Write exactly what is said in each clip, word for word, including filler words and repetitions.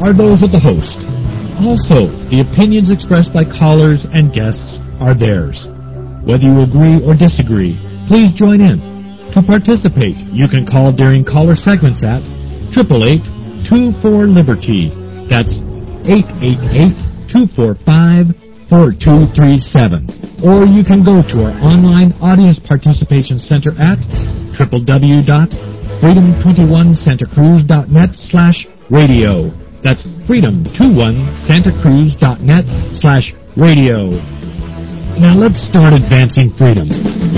are those of the host. Also, the opinions expressed by callers and guests are theirs. Whether you agree or disagree, please join in. To participate, you can call during caller segments at eight eight eight, two four, Liberty. That's eight eight eight, two four five, four two three seven. Or you can go to our online audience participation center at w w w dot freedom twenty-one santa cruz dot net slash radio. That's freedom twenty-one santa cruz dot net slash radio. Now let's start advancing freedom.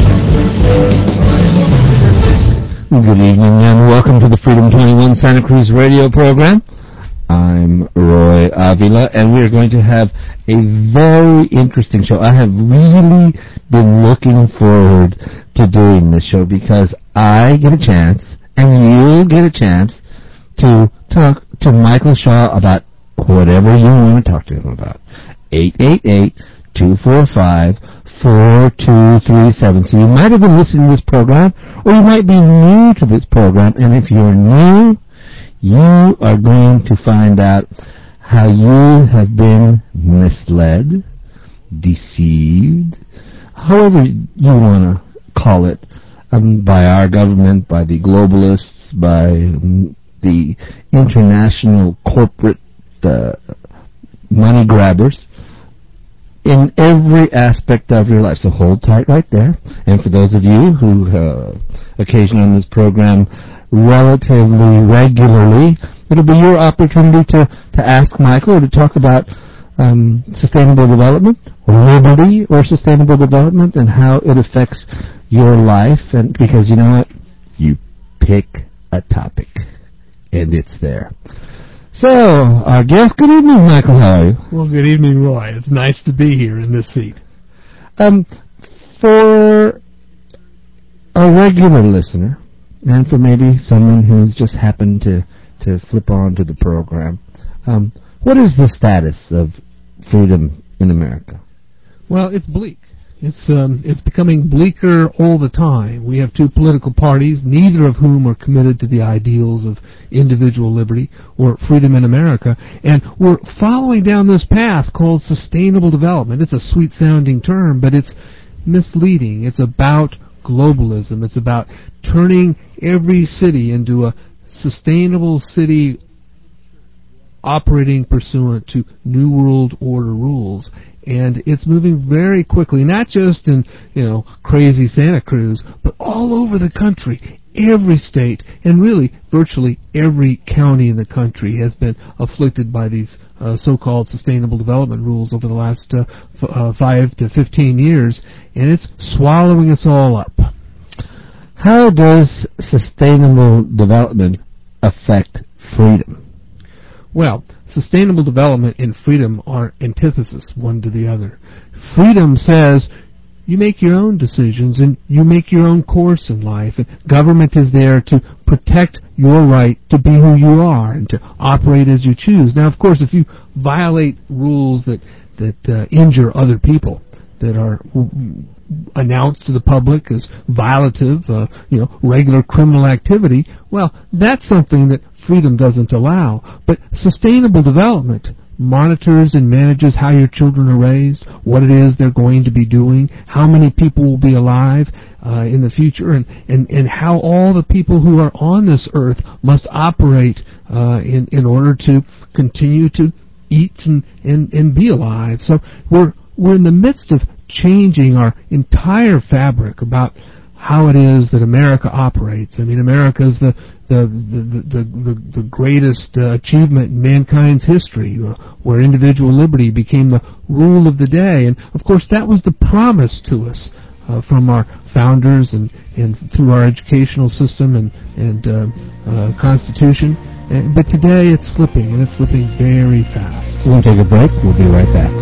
Good evening and welcome to the Freedom twenty-one Santa Cruz radio program. I'm Roy Avila, and we're going to have a very interesting show. I have really been looking forward to doing this show because I get a chance, and you'll get a chance, to talk to Michael Shaw about whatever you want to talk to him about. eight eight eight, two four five, four two three seven. So you might have been listening to this program, or you might be new to this program, and if you're new, you are going to find out how you have been misled, deceived, however you want to call it, um, by our government, by the globalists, by um, the international corporate uh, money grabbers, in every aspect of your life. So hold tight right there. And for those of you who uh, occasion on this program relatively regularly, it'll be your opportunity to, to ask Michael or to talk about um, sustainable development, or liberty, or sustainable development, and how it affects your life. And because you know what? You pick a topic, and it's there. So, our guest, good evening, Michael. How are you? Well, good evening, Roy. It's nice to be here in this seat. Um, for a regular listener, and for maybe someone who's just happened to, to flip on to the program, um, what is the status of freedom in America? Well, it's bleak. It's um, it's becoming bleaker all the time. We have two political parties, neither of whom are committed to the ideals of individual liberty or freedom in America, and we're following down this path called sustainable development. It's a sweet-sounding term, but it's misleading. It's about globalism. It's about turning every city into a sustainable city operating pursuant to New World Order rules. And it's moving very quickly, not just in, you know, crazy Santa Cruz, but all over the country. Every state, and really virtually every county in the country, has been afflicted by these uh, so-called sustainable development rules over the last uh, f- uh, five to fifteen years, and it's swallowing us all up. How does sustainable development affect freedom? Well, sustainable development and freedom are antithesis one to the other. Freedom says you make your own decisions and you make your own course in life, and government is there to protect your right to be who you are and to operate as you choose. Now, of course, if you violate rules that that uh, injure other people, that are w- announced to the public as violative, uh, you know, regular criminal activity, well, that's something that freedom doesn't allow. But sustainable development monitors and manages how your children are raised, what it is they're going to be doing, how many people will be alive uh, in the future, and, and, and how all the people who are on this earth must operate uh, in, in order to continue to eat and, and, and be alive. So we're we're in the midst of changing our entire fabric about how it is that America operates. I mean, America is the the the the, the, the greatest uh, achievement in mankind's history, uh, where individual liberty became the rule of the day. And of course, that was the promise to us uh, from our founders and, and through our educational system and and uh, uh, Constitution. And, but today, it's slipping, and it's slipping very fast. We'll take a break. We'll be right back.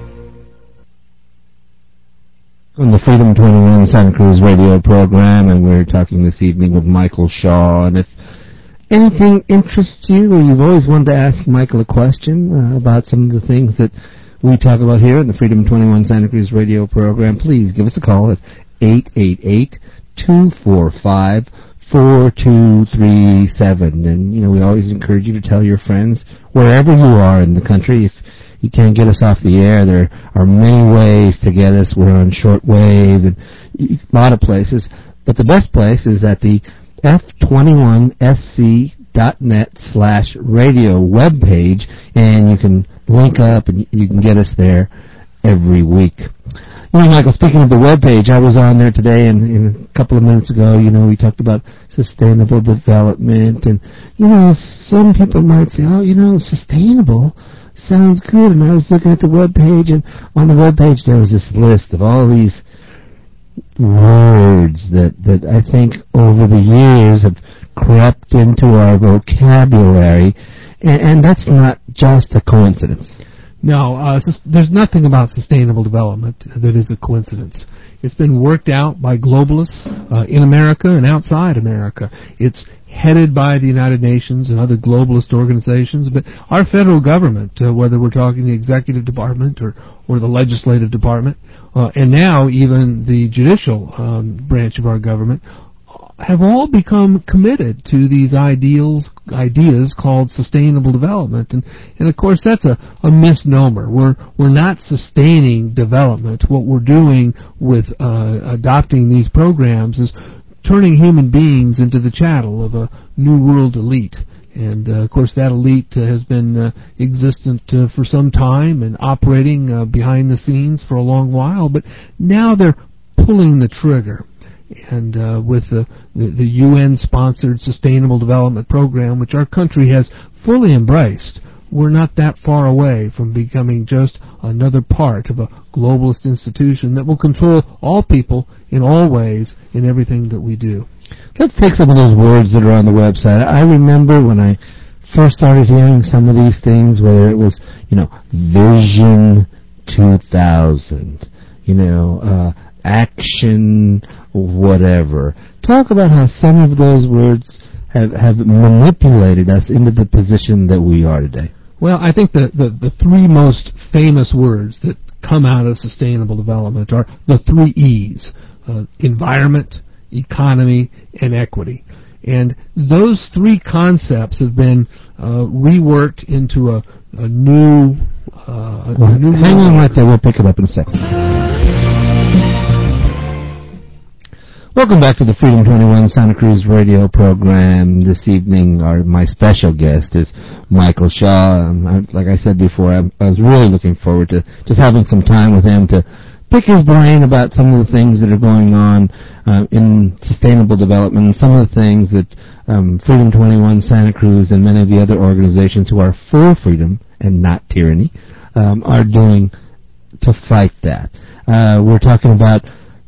On the Freedom twenty-one Santa Cruz radio program, and we're talking this evening with Michael Shaw. And if anything interests you, or you've always wanted to ask Michael a question uh, about some of the things that we talk about here in the Freedom twenty-one Santa Cruz radio program, please give us a call at eight eight eight, two four five, four two three seven. And, you know, we always encourage you to tell your friends wherever you are in the country. If you can't get us off the air, there are many ways to get us. We're on shortwave and a lot of places. But the best place is at the F twenty-one S C dot net slash radio webpage, and you can link up and you can get us there every week. You know, Michael, speaking of the webpage, I was on there today, and, and a couple of minutes ago, you know, we talked about sustainable development, and, you know, some people might say, oh, you know, sustainable sounds good, and I was looking at the webpage, and on the webpage there was this list of all these words that, that I think over the years have crept into our vocabulary, and, and that's not just a coincidence. No, uh, sus- there's nothing about sustainable development that is a coincidence. It's been worked out by globalists uh, in America and outside America. It's headed by the United Nations and other globalist organizations, but our federal government, uh, whether we're talking the executive department or, or the legislative department, uh, and now even the judicial um, branch of our government, have all become committed to these ideals, ideas called sustainable development, and, and of course that's a, a misnomer. We're we're not sustaining development. What we're doing with uh, adopting these programs is turning human beings into the chattel of a new world elite. And, uh, of course, that elite uh, has been uh, existent uh, for some time and operating uh, behind the scenes for a long while, but now they're pulling the trigger. And uh, with the, the, the U N-sponsored Sustainable Development Program, which our country has fully embraced, we're not that far away from becoming just another part of a globalist institution that will control all people in all ways in everything that we do. Let's take some of those words that are on the website. I remember when I first started hearing some of these things, whether it was, you know, Vision two thousand, you know, uh, Action, whatever. Talk about how some of those words have, have manipulated us into the position that we are today. Well, I think the, the, the three most famous words that come out of sustainable development are the three E's, uh, environment, economy, and equity. And those three concepts have been uh, reworked into a, a new... Uh, well, a new hang on right there. We'll pick it up in a second. Welcome back to the Freedom twenty-one Santa Cruz radio program. This evening, our my special guest is Michael Shaw. Um, I, like I said before, I, I was really looking forward to just having some time with him to pick his brain about some of the things that are going on uh, in sustainable development and some of the things that um, Freedom twenty-one Santa Cruz and many of the other organizations who are for freedom and not tyranny um, are doing to fight that. Uh, we're talking about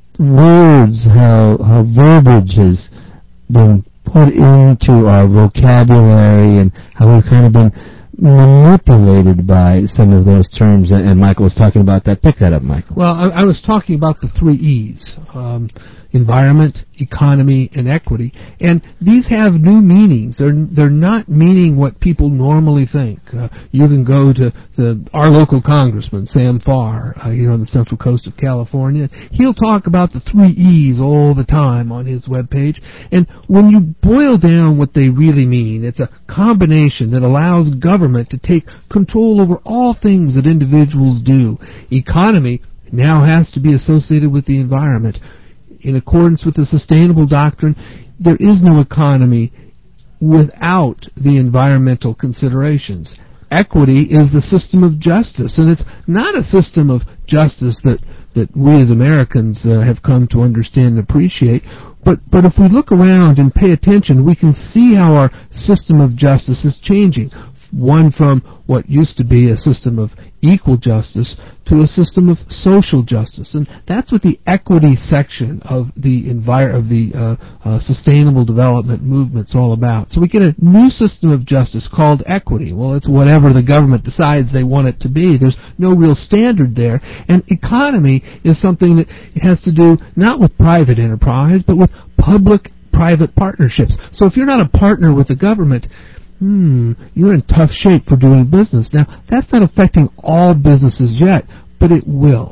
words, how how verbiage has been put into our vocabulary and how we've kind of been manipulated by some of those terms, and Michael was talking about that. Pick that up, Michael. Well, I, I was talking about the three E's, um, environment, economy, and equity, and these have new meanings. They're they're not meaning what people normally think. Uh, you can go to the our local congressman, Sam Farr, uh, here on the central coast of California. He'll talk about the three E's all the time on his webpage, and when you boil down what they really mean, it's a combination that allows government to take control over all things that individuals do. Economy now has to be associated with the environment. In accordance with the sustainable doctrine, there is no economy without the environmental considerations. Equity is the system of justice, and it's not a system of justice that, that we as Americans uh, have come to understand and appreciate, but, but if we look around and pay attention, we can see how our system of justice is changing. One from what used to be a system of equal justice to a system of social justice, and that's what the equity section of the envir- of the uh, uh, sustainable development movement's all about. So we get a new system of justice called equity. Well, it's whatever the government decides they want it to be. There's no real standard there. And economy is something that has to do not with private enterprise, but with public-private partnerships. So if you're not a partner with the government, Hmm, you're in tough shape for doing business. Now, that's not affecting all businesses yet, but it will.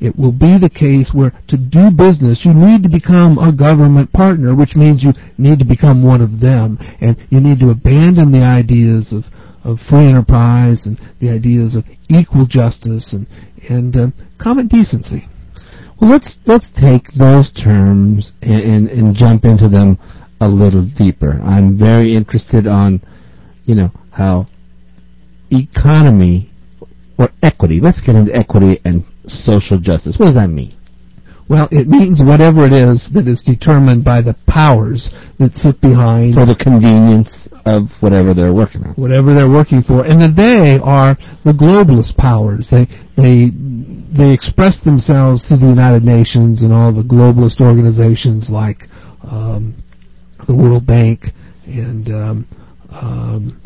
it will be the case where to do business you need to become a government partner, which means you need to become one of them, and you need to abandon the ideas of, of free enterprise and the ideas of equal justice and, and uh, common decency. Well, let's let's take those terms and, and, and jump into them a little deeper. I'm very interested on, you know, how economy or equity. Let's get into equity and social justice. What does that mean? Well, it means whatever it is that is determined by the powers that sit behind... For the convenience of whatever they're working on. Whatever they're working for. And that they are the globalist powers. They they they express themselves through the United Nations and all the globalist organizations like um, the World Bank and um, um,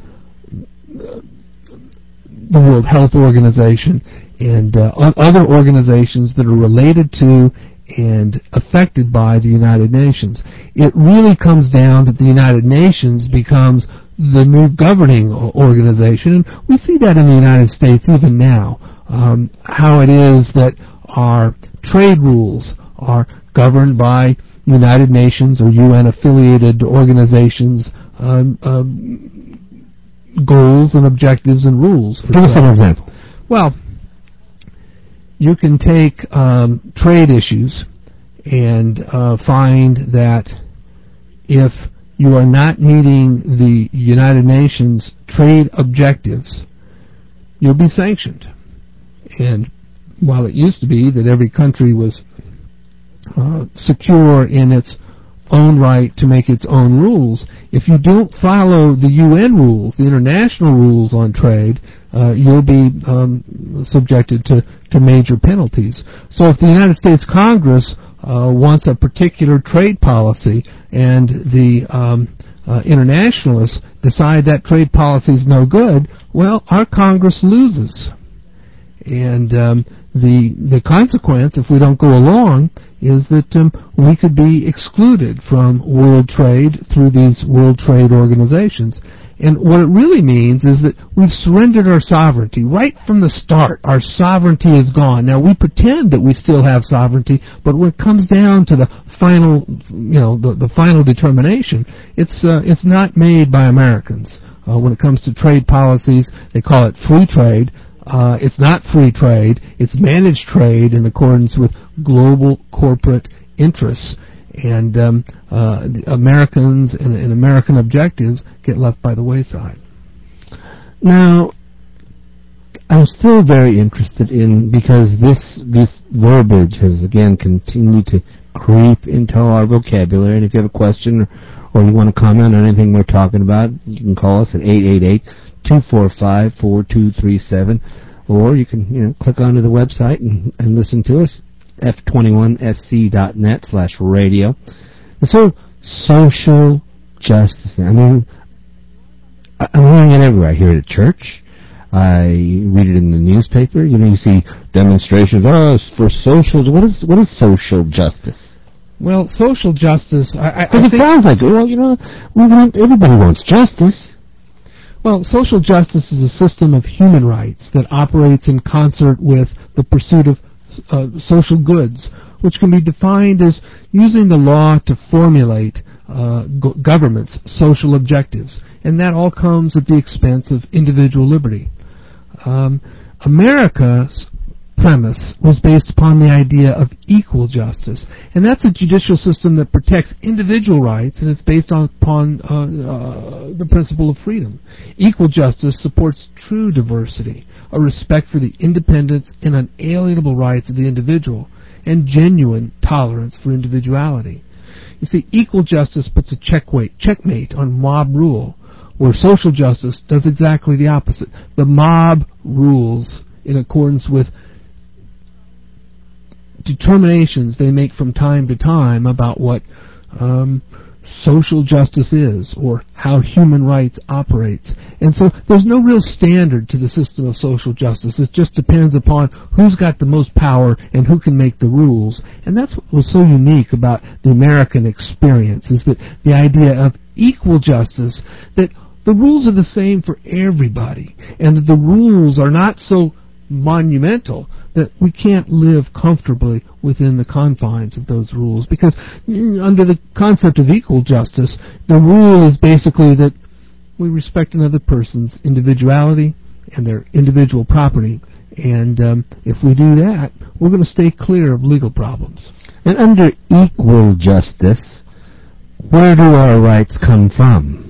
the World Health Organization and uh, other organizations that are related to and affected by the United Nations. It really comes down that the United Nations becomes the new governing organization, and we see that in the United States even now, um, how it is that our trade rules are governed by United Nations or U N-affiliated organizations' um, um, goals and objectives and rules. Give us an example. Well, you can take um, trade issues and uh, find that if you are not meeting the United Nations trade objectives, you'll be sanctioned. And while it used to be that every country was uh, secure in its own right to make its own rules, if you don't follow the U N rules, the international rules on trade, uh, you'll be um, subjected to, to major penalties. So if the United States Congress uh, wants a particular trade policy and the um, uh, internationalists decide that trade policy is no good, well, our Congress loses. And um, the the consequence, if we don't go along, is that um, we could be excluded from world trade through these world trade organizations. And what it really means is that we've surrendered our sovereignty. Right from the start, our sovereignty is gone. Now, we pretend that we still have sovereignty, but when it comes down to the final, you know, the, the final determination, it's uh, it's not made by Americans. Uh, when it comes to trade policies, they call it free trade. Uh, it's not free trade. It's managed trade in accordance with global corporate interests. And um, uh, Americans and, and American objectives get left by the wayside. Now, I'm still very interested in, because this this verbiage has again continued to creep into our vocabulary. And if you have a question or, or you want to comment on anything we're talking about, you can call us at eight eight eight, two four five, four two three seven, or you can you know click onto the website and, and listen to us. F twenty-one S C dot net slash radio. And so, social justice. I mean, I'm hearing it everywhere. I hear it at church. I read it in the newspaper. You know, you see demonstrations. Oh, it's for social. What is what is social justice? Well, social justice. I, I, I it think sounds like well, you know, we want everybody wants justice. Well, social justice is a system of human rights that operates in concert with the pursuit of Uh, social goods, which can be defined as using the law to formulate uh, go- government's social objectives, and that all comes at the expense of individual liberty. Um, America's premise was based upon the idea of equal justice, and that's a judicial system that protects individual rights, and it's based on, upon uh, uh, the principle of freedom. Equal justice supports true diversity, a respect for the independence and unalienable rights of the individual, and genuine tolerance for individuality. You see, equal justice puts a checkweight, checkmate on mob rule, where social justice does exactly the opposite. The mob rules in accordance with determinations they make from time to time about what um, social justice is or how human rights operates. And so there's no real standard to the system of social justice. It just depends upon who's got the most power and who can make the rules. And that's what was so unique about the American experience, is that the idea of equal justice, that the rules are the same for everybody, and that the rules are not so monumental that we can't live comfortably within the confines of those rules, because mm, under the concept of equal justice, the rule is basically that we respect another person's individuality and their individual property, and um, if we do that, we're going to stay clear of legal problems. And under equal justice, where do our rights come from?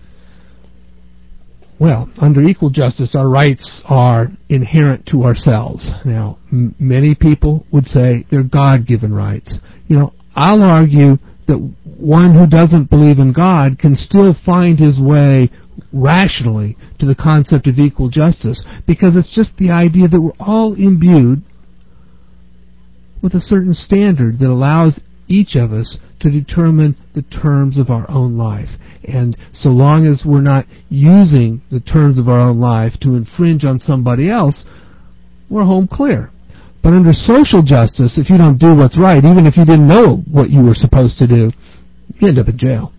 Well, under equal justice, our rights are inherent to ourselves. Now, m- many people would say they're God-given rights. You know, I'll argue that one who doesn't believe in God can still find his way rationally to the concept of equal justice, because it's just the idea that we're all imbued with a certain standard that allows each of us to determine the terms of our own life. And so long as we're not using the terms of our own life to infringe on somebody else, we're home clear. But under social justice, if you don't do what's right, even if you didn't know what you were supposed to do, you end up in jail.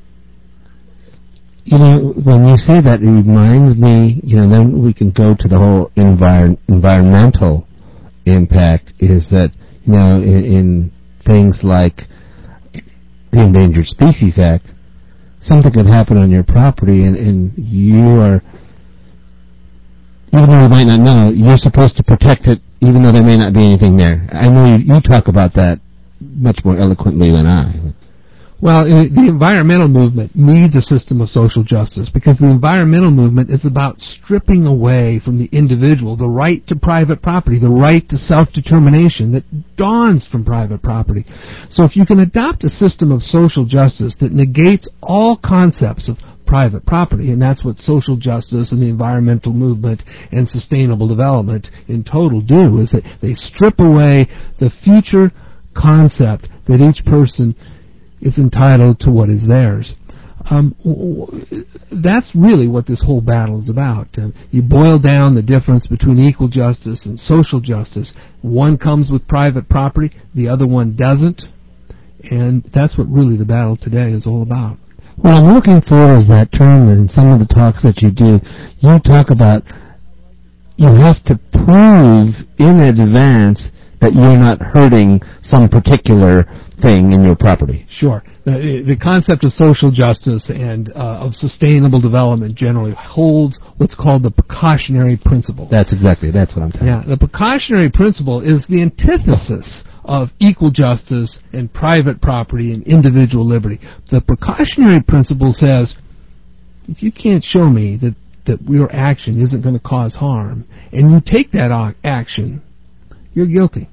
You know, when you say that, it reminds me, you know, then we can go to the whole envir- environmental impact, is that, you know, in, in things like the Endangered Species Act, something could happen on your property, and, and you are, even though you might not know, you're supposed to protect it, even though there may not be anything there. I know you, you talk about that much more eloquently than I. Well, the environmental movement needs a system of social justice, because the environmental movement is about stripping away from the individual the right to private property, the right to self-determination that dawns from private property. So if you can adopt a system of social justice that negates all concepts of private property, and that's what social justice and the environmental movement and sustainable development in total do, is that they strip away the future concept that each person is entitled to what is theirs. Um, that's really what this whole battle is about. Uh, you boil down the difference between equal justice and social justice. One comes with private property, the other one doesn't, and that's what really the battle today is all about. What I'm looking for is that term in some of the talks that you do. You talk about you have to prove in advance that you're not hurting some particular thing in your property. Sure. The, the concept of social justice and uh, of sustainable development generally holds what's called the precautionary principle. That's exactly, that's what I'm talking about. Yeah, the precautionary principle is the antithesis of equal justice and private property and individual liberty. The precautionary principle says, if you can't show me that, that your action isn't going to cause harm, and you take that action, you're guilty.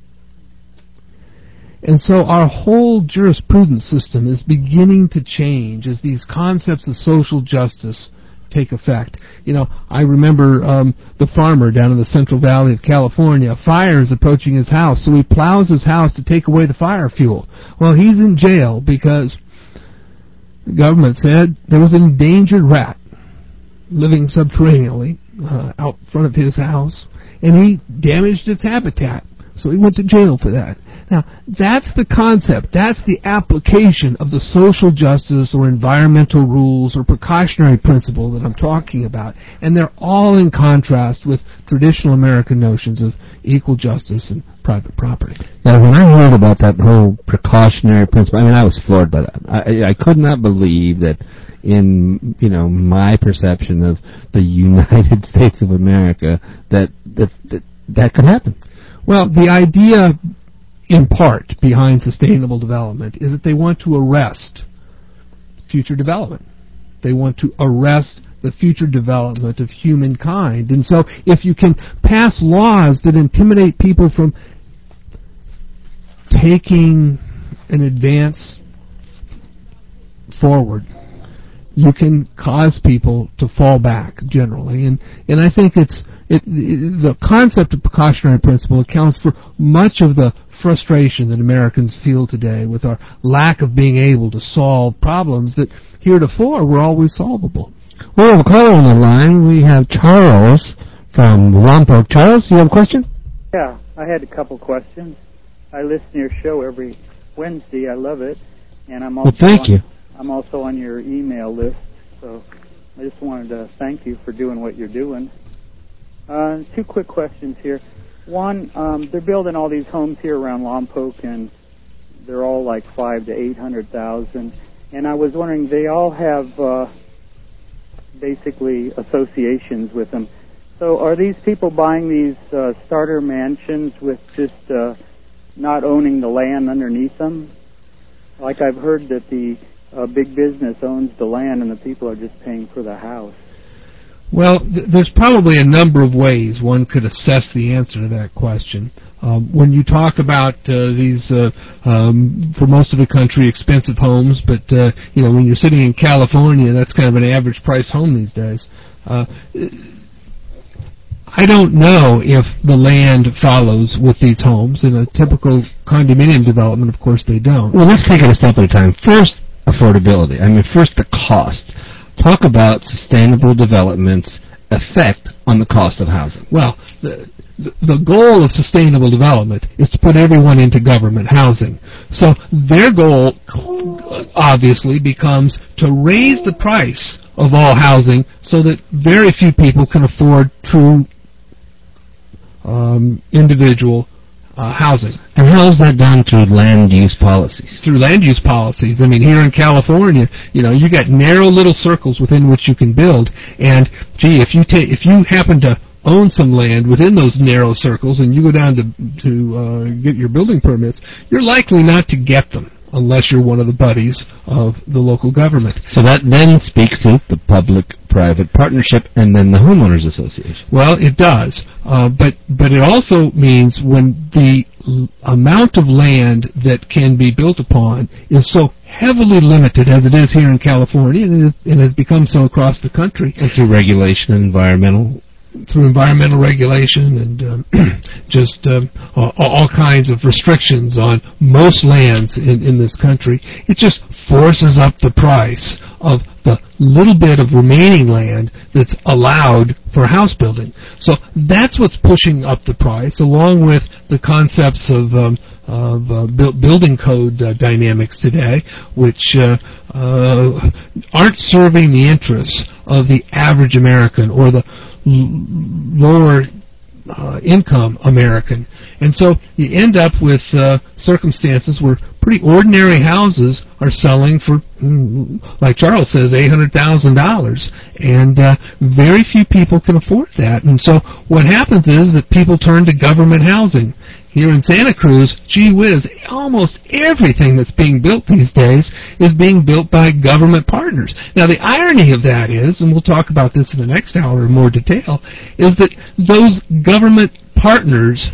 And so our whole jurisprudence system is beginning to change as these concepts of social justice take effect. You know, I remember um, the farmer down in the Central Valley of California. A fire is approaching his house, so he plows his house to take away the fire fuel. Well, he's in jail because the government said there was an endangered rat living subterraneously uh, out front of his house, and he damaged its habitat. So he went to jail for that. Now, that's the concept. That's the application of the social justice or environmental rules or precautionary principle that I'm talking about. And they're all in contrast with traditional American notions of equal justice and private property. Now, when I heard about that whole precautionary principle, I mean, I was floored by that. I, I could not believe that in, you know, my perception of the United States of America that that, that, that could happen. Well, the idea, in part, behind sustainable development is that they want to arrest future development. They want to arrest the future development of humankind. And so if you can pass laws that intimidate people from taking an advance forward, you can cause people to fall back generally. And and I think it's it, the concept of precautionary principle accounts for much of the frustration that Americans feel today with our lack of being able to solve problems that heretofore were always solvable. We have a caller on the line. We have Charles from Lompoc. Charles, you have a question? Yeah, I had a couple questions. I listen to your show every Wednesday. I love it. And I'm also well, thank on, you. I'm also on your email list, so I just wanted to thank you for doing what you're doing. Uh, two quick questions here. One, um, they're building all these homes here around Lompoc, and they're all like five to eight hundred thousand. And I was wondering, they all have uh, basically associations with them. So are these people buying these uh, starter mansions with just uh, not owning the land underneath them? Like I've heard that the uh, big business owns the land and the people are just paying for the house. Well, th- there's probably a number of ways one could assess the answer to that question. Um, when you talk about uh, these, uh, um, for most of the country, expensive homes, but uh, you know, when you're sitting in California, that's kind of an average price home these days. Uh, I don't know if the land follows with these homes. In a typical condominium development, of course, they don't. Well, let's take it a step at a time. First, affordability. I mean, first, the cost. Talk about sustainable development's effect on the cost of housing. Well, the, the goal of sustainable development is to put everyone into government housing. So their goal, obviously, becomes to raise the price of all housing so that very few people can afford true um, individual Uh, housing. And how is that done through land use policies? Through land use policies. I mean, here in California, you know, you got narrow little circles within which you can build. And gee, if you take, if you happen to own some land within those narrow circles, and you go down to to uh, get your building permits, you're likely not to get them unless you're one of the buddies of the local government. So that then speaks to the public-private partnership and then the homeowners association. Well, it does, uh, but but it also means when the l- amount of land that can be built upon is so heavily limited, as it is here in California, and it, is, it has become so across the country. And through regulation and environmental through environmental regulation and um, just um, all, all kinds of restrictions on most lands in, in this country, it just forces up the price of the little bit of remaining land that's allowed for house building. So that's what's pushing up the price, along with the concepts of um, of uh, bu- building code uh, dynamics today, which uh, uh, aren't serving the interests of the average American or the l- lower uh, income American. And so you end up with uh, circumstances where pretty ordinary houses are selling for, like Charles says, eight hundred thousand dollars. And uh, very few people can afford that. And so what happens is that people turn to government housing. Here in Santa Cruz, gee whiz, almost everything that's being built these days is being built by government partners. Now, the irony of that is, and we'll talk about this in the next hour in more detail, is that those government partners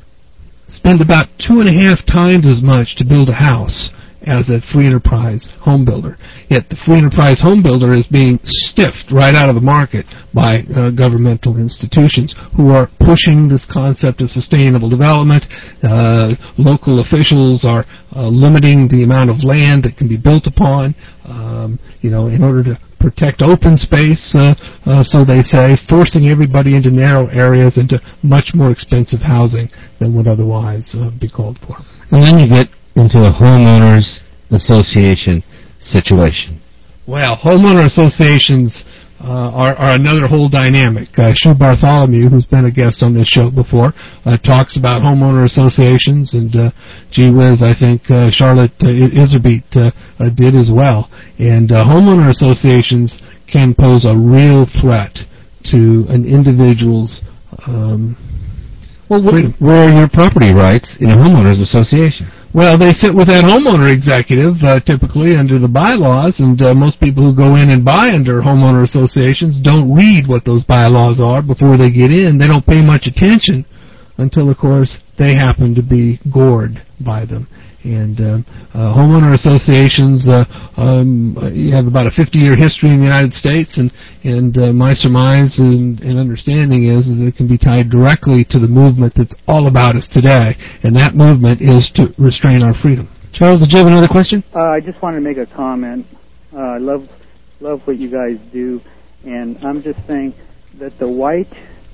spend about two and a half times as much to build a house as a free enterprise home builder. Yet the free enterprise home builder is being stiffed right out of the market by uh, governmental institutions who are pushing this concept of sustainable development. Uh, local officials are uh, limiting the amount of land that can be built upon, um, you know, in order to protect open space, uh, uh, so they say, forcing everybody into narrow areas, into much more expensive housing than would otherwise uh, be called for. And then you get into a homeowners association situation. Well, homeowner associations uh, are, are another whole dynamic. Uh, Shu Bartholomew, who's been a guest on this show before, uh, talks about homeowner associations, and uh, gee whiz, I think uh, Charlotte uh, Iserbeat uh, uh, did as well. And uh, homeowner associations can pose a real threat to an individual's um, well, where, where are your property rights in a homeowners association? Well, they sit with that homeowner executive, uh, typically under the bylaws, and uh, most people who go in and buy under homeowner associations don't read what those bylaws are before they get in. They don't pay much attention until, of course, they happen to be gored by them. And uh, uh, homeowner associations, uh, um, you have about a fifty-year history in the United States, and, and uh, my surmise and, and understanding is, is that it can be tied directly to the movement that's all about us today, and that movement is to restrain our freedom. Charles, did you have another question? Uh, I just wanted to make a comment. Uh, I love, love what you guys do, and I'm just saying that the white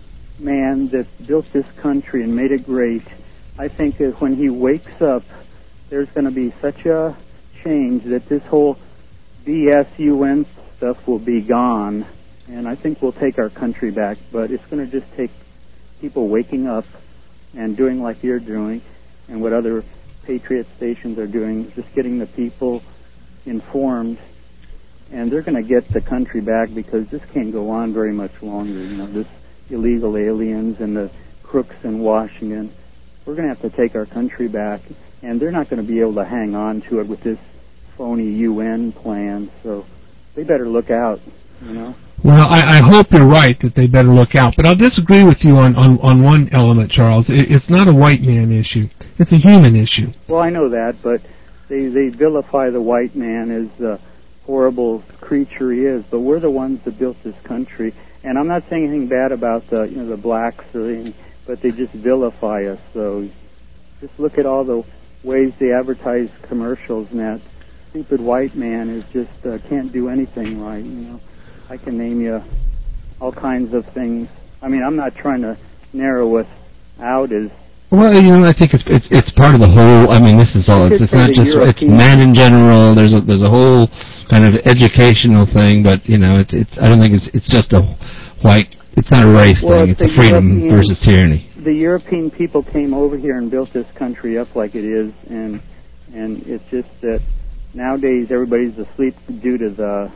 man that built this country and made it great, I think that when he wakes up, there's going to be such a change that this whole B S U N stuff will be gone, and I think we'll take our country back, but it's going to just take people waking up and doing like you're doing and what other Patriot stations are doing, just getting the people informed, and they're going to get the country back, because this can't go on very much longer. You know, this illegal aliens and the crooks in Washington, we're going to have to take our country back, and they're not going to be able to hang on to it with this phony U N plan, so they better look out, you know. Well, I, I hope you're right that they better look out, but I'll disagree with you on, on, on one element, Charles. It, it's not a white man issue. It's a human issue. Well, I know that, but they, they vilify the white man as the horrible creature he is, but we're the ones that built this country, and I'm not saying anything bad about the, you know, the blacks or anything, but they just vilify us, so just look at all the ways they advertise commercials, and that stupid white man is just uh, can't do anything right, you know. I can name you all kinds of things. I mean, I'm not trying to narrow us out as... Well, you know, I think it's it's, it's part of the whole. I mean, this is all. It's, it's not just European. It's men in general. There's a there's a whole kind of educational thing, but you know, it's it's. I don't think it's it's just a white. It's not a race well, thing. It's, it's a freedom European, versus tyranny. The European people came over here and built this country up like it is, and and it's just that nowadays everybody's asleep due to the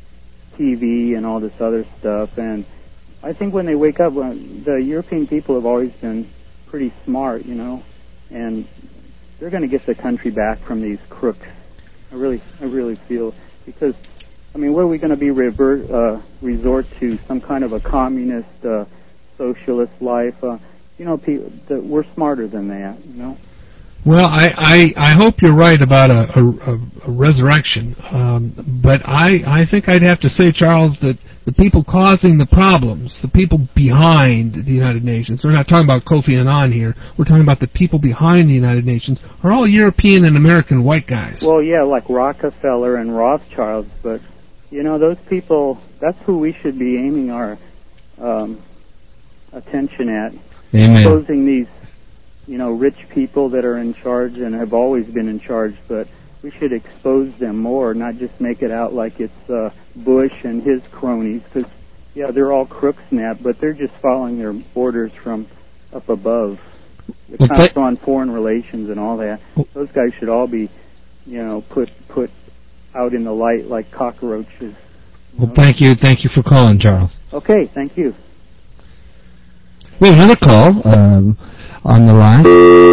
T V and all this other stuff, and I think when they wake up, well, the European people have always been pretty smart, you know, and they're going to get the country back from these crooks. I really, I really feel, because, I mean, what are we going to be revert, uh, resort to some kind of a communist, uh, socialist life? Uh, you know, pe- the, we're smarter than that, you know. Well, I, I, I hope you're right about a, a, a resurrection, um, but I, I think I'd have to say, Charles, that the people causing the problems, the people behind the United Nations, we're not talking about Kofi Annan here, we're talking about the people behind the United Nations, are all European and American white guys. Well, yeah, like Rockefeller and Rothschild, but, you know, those people, that's who we should be aiming our um, attention at. Amen. Exposing these, you know, rich people that are in charge and have always been in charge, but we should expose them more, not just make it out like it's uh, Bush and his cronies, because, yeah, they're all crooks now, but they're just following their orders from up above. The well, Council on Foreign Relations and all that. Those guys should all be, you know, put put out in the light like cockroaches. Well, know? thank you. Thank you for calling, Charles. Okay, thank you. We have another call um, on the line.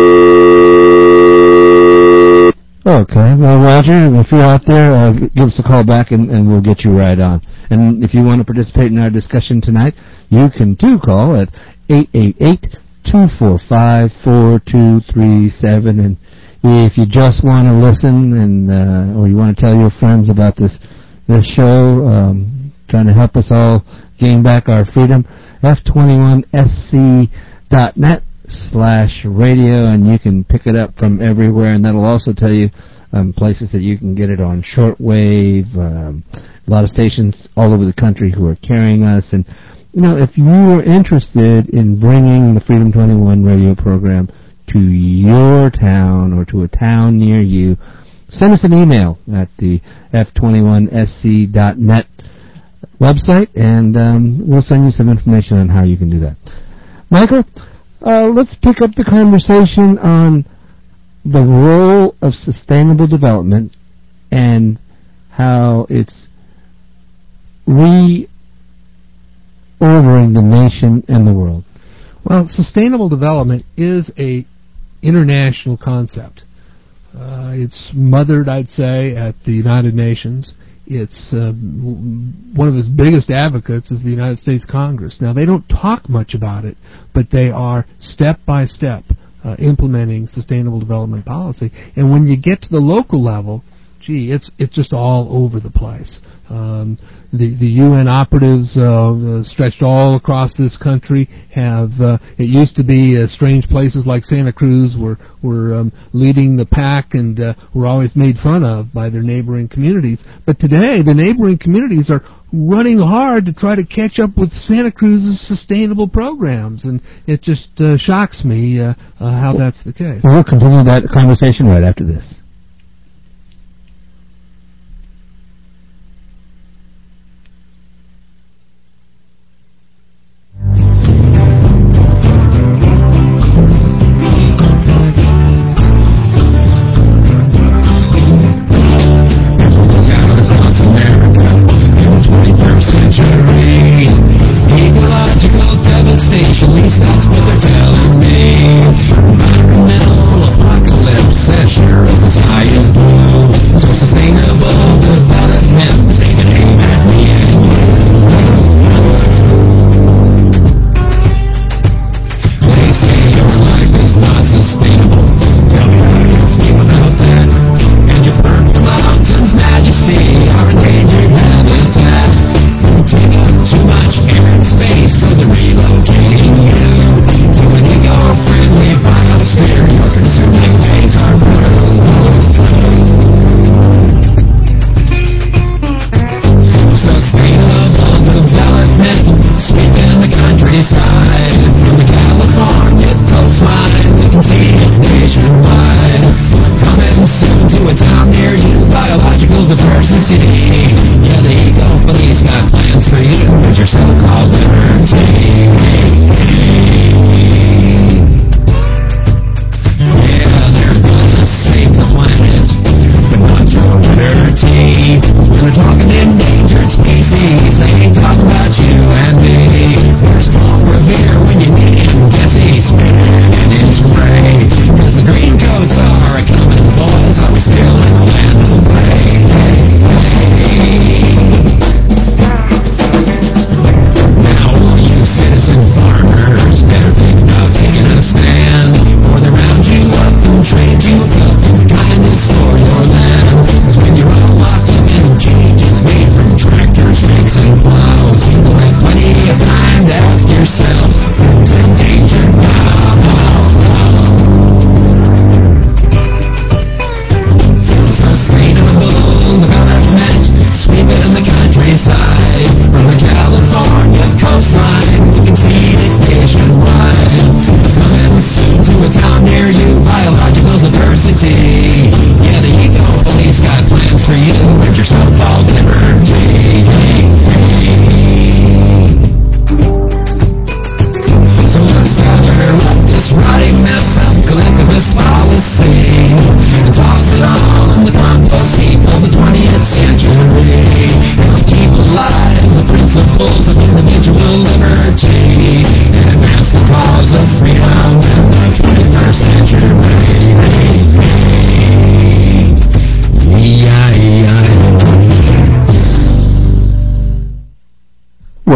Okay, well, Roger, if you're out there, uh, give us a call back and, and we'll get you right on. And if you want to participate in our discussion tonight, you can too call at eight eight eight, two four five, four two three seven. And if you just want to listen and uh, or you want to tell your friends about this this show, um, trying to help us all gain back our freedom, F twenty-one S C dot net slash radio, and you can pick it up from everywhere, and that'll also tell you um, places that you can get it on shortwave, um, a lot of stations all over the country who are carrying us. And, you know, if you are interested in bringing the Freedom twenty-one radio program to your town or to a town near you, send us an email at the F twenty-one S C dot net website, and um, we'll send you some information on how you can do that. Michael, uh, let's pick up the conversation on the role of sustainable development and how it's reordering the nation and the world. Well, sustainable development is a international concept. Uh, it's mothered, I'd say, at the United Nations. It's uh, one of its biggest advocates is the United States Congress. Now, they don't talk much about it, but they are step by step uh, implementing sustainable development policy. And when you get to the local level, gee, it's it's just all over the place. Um, the the U N operatives uh, uh, stretched all across this country have. Uh, it used to be uh, strange places like Santa Cruz were were um, leading the pack and uh, were always made fun of by their neighboring communities. But today, the neighboring communities are running hard to try to catch up with Santa Cruz's sustainable programs, and it just uh, shocks me uh, uh, how that's the case. We'll continue that conversation right after this.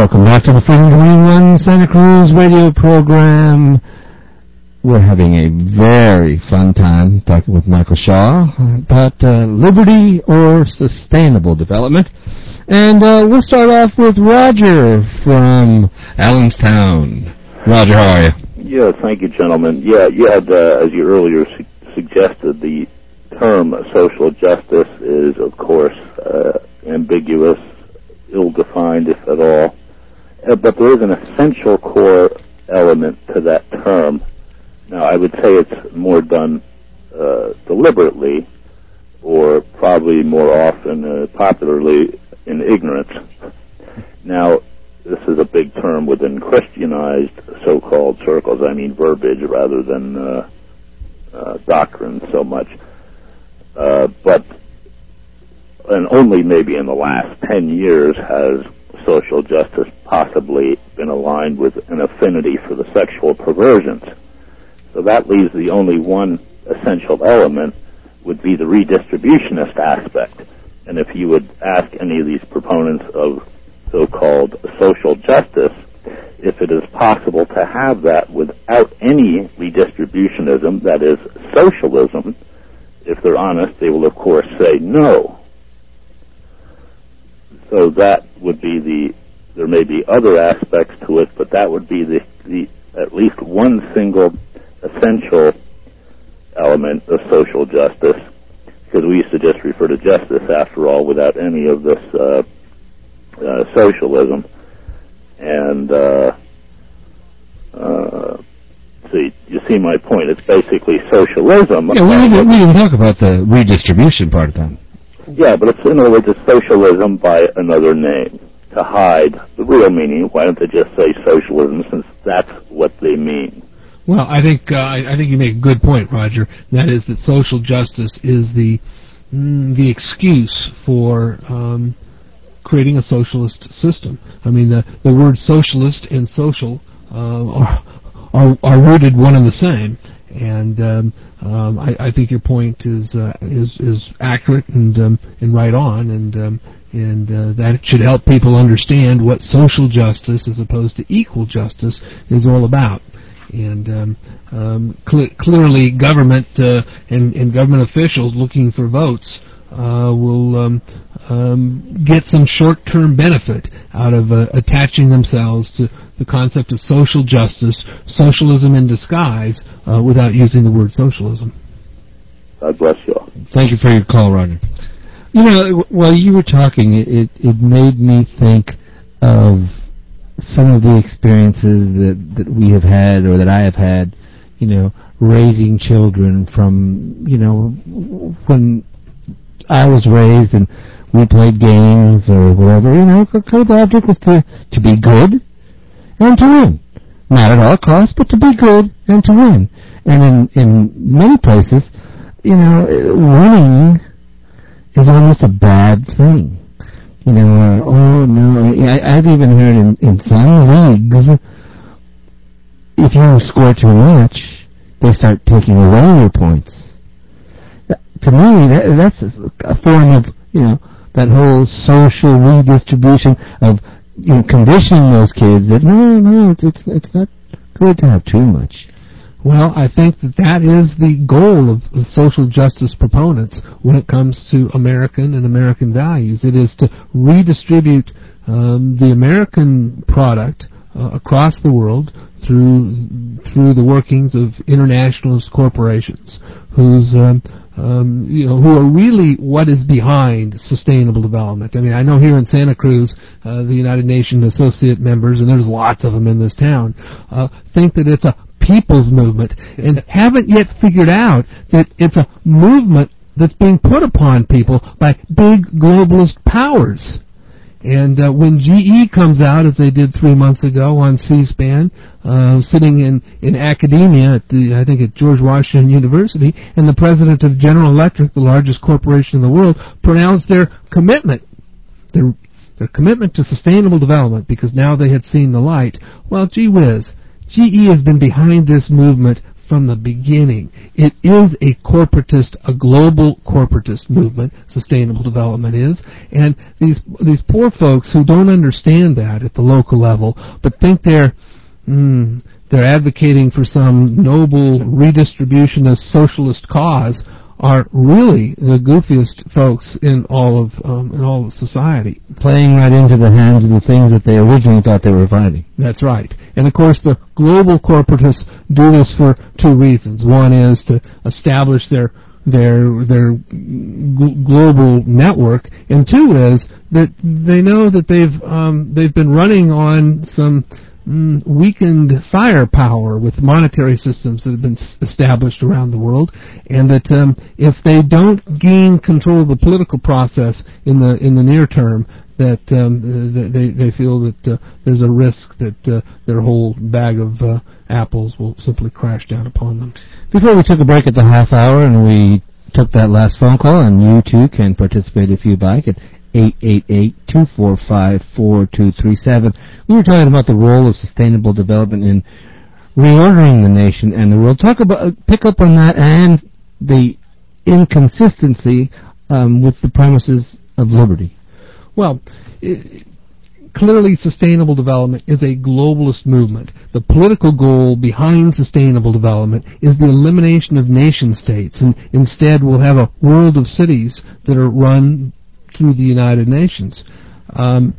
Welcome back to the Freedom twenty-one Santa Cruz radio program. We're having a very fun time talking with Michael Shaw about uh, liberty or sustainable development. And uh, we'll start off with Roger from Allenstown. Roger, how are you? Yeah, thank you, gentlemen. Yeah, you had, uh, as you earlier su- suggested, the term social justice is, of course, uh, ambiguous, ill-defined, if at all. Uh, but there is an essential core element to that term. Now, I would say it's more done uh, deliberately, or probably more often, uh, popularly, in ignorance. Now, this is a big term within Christianized so-called circles. I mean verbiage rather than uh, uh, doctrine so much. Uh, but, and only maybe in the last ten years has social justice possibly been aligned with an affinity for the sexual perversions. So that leaves the only one essential element would be the redistributionist aspect. And if you would ask any of these proponents of so-called social justice, if it is possible to have that without any redistributionism, that is socialism, if they're honest, they will of course say no. So that would be the, there may be other aspects to it, but that would be the, the at least one single essential element of social justice, because we used to just refer to justice, after all, without any of this uh, uh, socialism. And uh, uh, see, you see my point. It's basically socialism. Yeah, we didn't, we didn't talk about the redistribution part of that. Yeah, but it's, in other words, it's socialism by another name to hide the real meaning. Why don't they just say socialism, since that's what they mean? Well, I think uh, I, I think you make a good point, Roger. That is that social justice is the mm, the excuse for um, creating a socialist system. I mean, the the words socialist and social uh, are, are are rooted one and the same. And um, um, I, I think your point is uh, is is accurate and um, and right on, and um, and uh, that should help people understand what social justice, as opposed to equal justice, is all about. And um, um, cl- clearly, government uh, and, and government officials looking for votes uh, will um, um, get some short-term benefit out of uh, attaching themselves to the concept of social justice, socialism in disguise, uh, without using the word socialism. God bless you all. Thank you for your call, Roger. You know, while you were talking, it, it made me think of some of the experiences that, that we have had, or that I have had, you know, raising children from, you know, when I was raised and we played games or whatever, you know, kind of the object was to, to be good and to win. Not at all costs, but to be good and to win. And in, in many places, you know, winning is almost a bad thing. You know, uh, oh no, I, I've even heard in, in some leagues, if you score too much, they start taking away your points. To me, that, that's a form of, you know, that whole social redistribution of, you know, conditioning those kids that, no, no, it's, it's, it's not good to have too much. Well, I think that that is the goal of the social justice proponents when it comes to American and American values. It is to redistribute um, the American product uh, across the world through through the workings of internationalist corporations, whose um, um, you know who are really what is behind sustainable development. I mean, I know here in Santa Cruz, uh, the United Nations associate members, and there's lots of them in this town, uh, think that it's a people's movement, and haven't yet figured out that it's a movement that's being put upon people by big globalist powers. And uh, when G E comes out, as they did three months ago on C-SPAN, uh, sitting in, in academia at the, I think at George Washington University, and the president of General Electric, the largest corporation in the world, pronounced their commitment, their, their commitment to sustainable development, because now they had seen the light. Well, gee whiz, G E has been behind this movement from the beginning. It is a corporatist, a global corporatist movement, sustainable development is, and these these poor folks who don't understand that at the local level, but think they're mm, they're advocating for some noble redistributionist socialist cause, are really the goofiest folks in all of um, in all of society. Playing right into the hands of the things that they originally thought they were fighting. That's right. And of course the global corporatists do this for two reasons. One is to establish their their their g- global network, and two is that they know that they've um, they've been running on some Mm, weakened firepower with monetary systems that have been s- established around the world, and that um, if they don't gain control of the political process in the in the near term, that um, they they feel that uh, there's a risk that uh, their whole bag of uh, apples will simply crash down upon them. Before we took a break at the half hour, and we took that last phone call, and you too can participate if you'd like at eight eight eight, two four five, four two three seven. We were talking about the role of sustainable development in reordering the nation and the world. Talk about, pick up on that and the inconsistency um, with the premises of liberty. Well, it, clearly sustainable development is a globalist movement. The political goal behind sustainable development is the elimination of nation states, and instead we'll have a world of cities that are run through the United Nations. Um,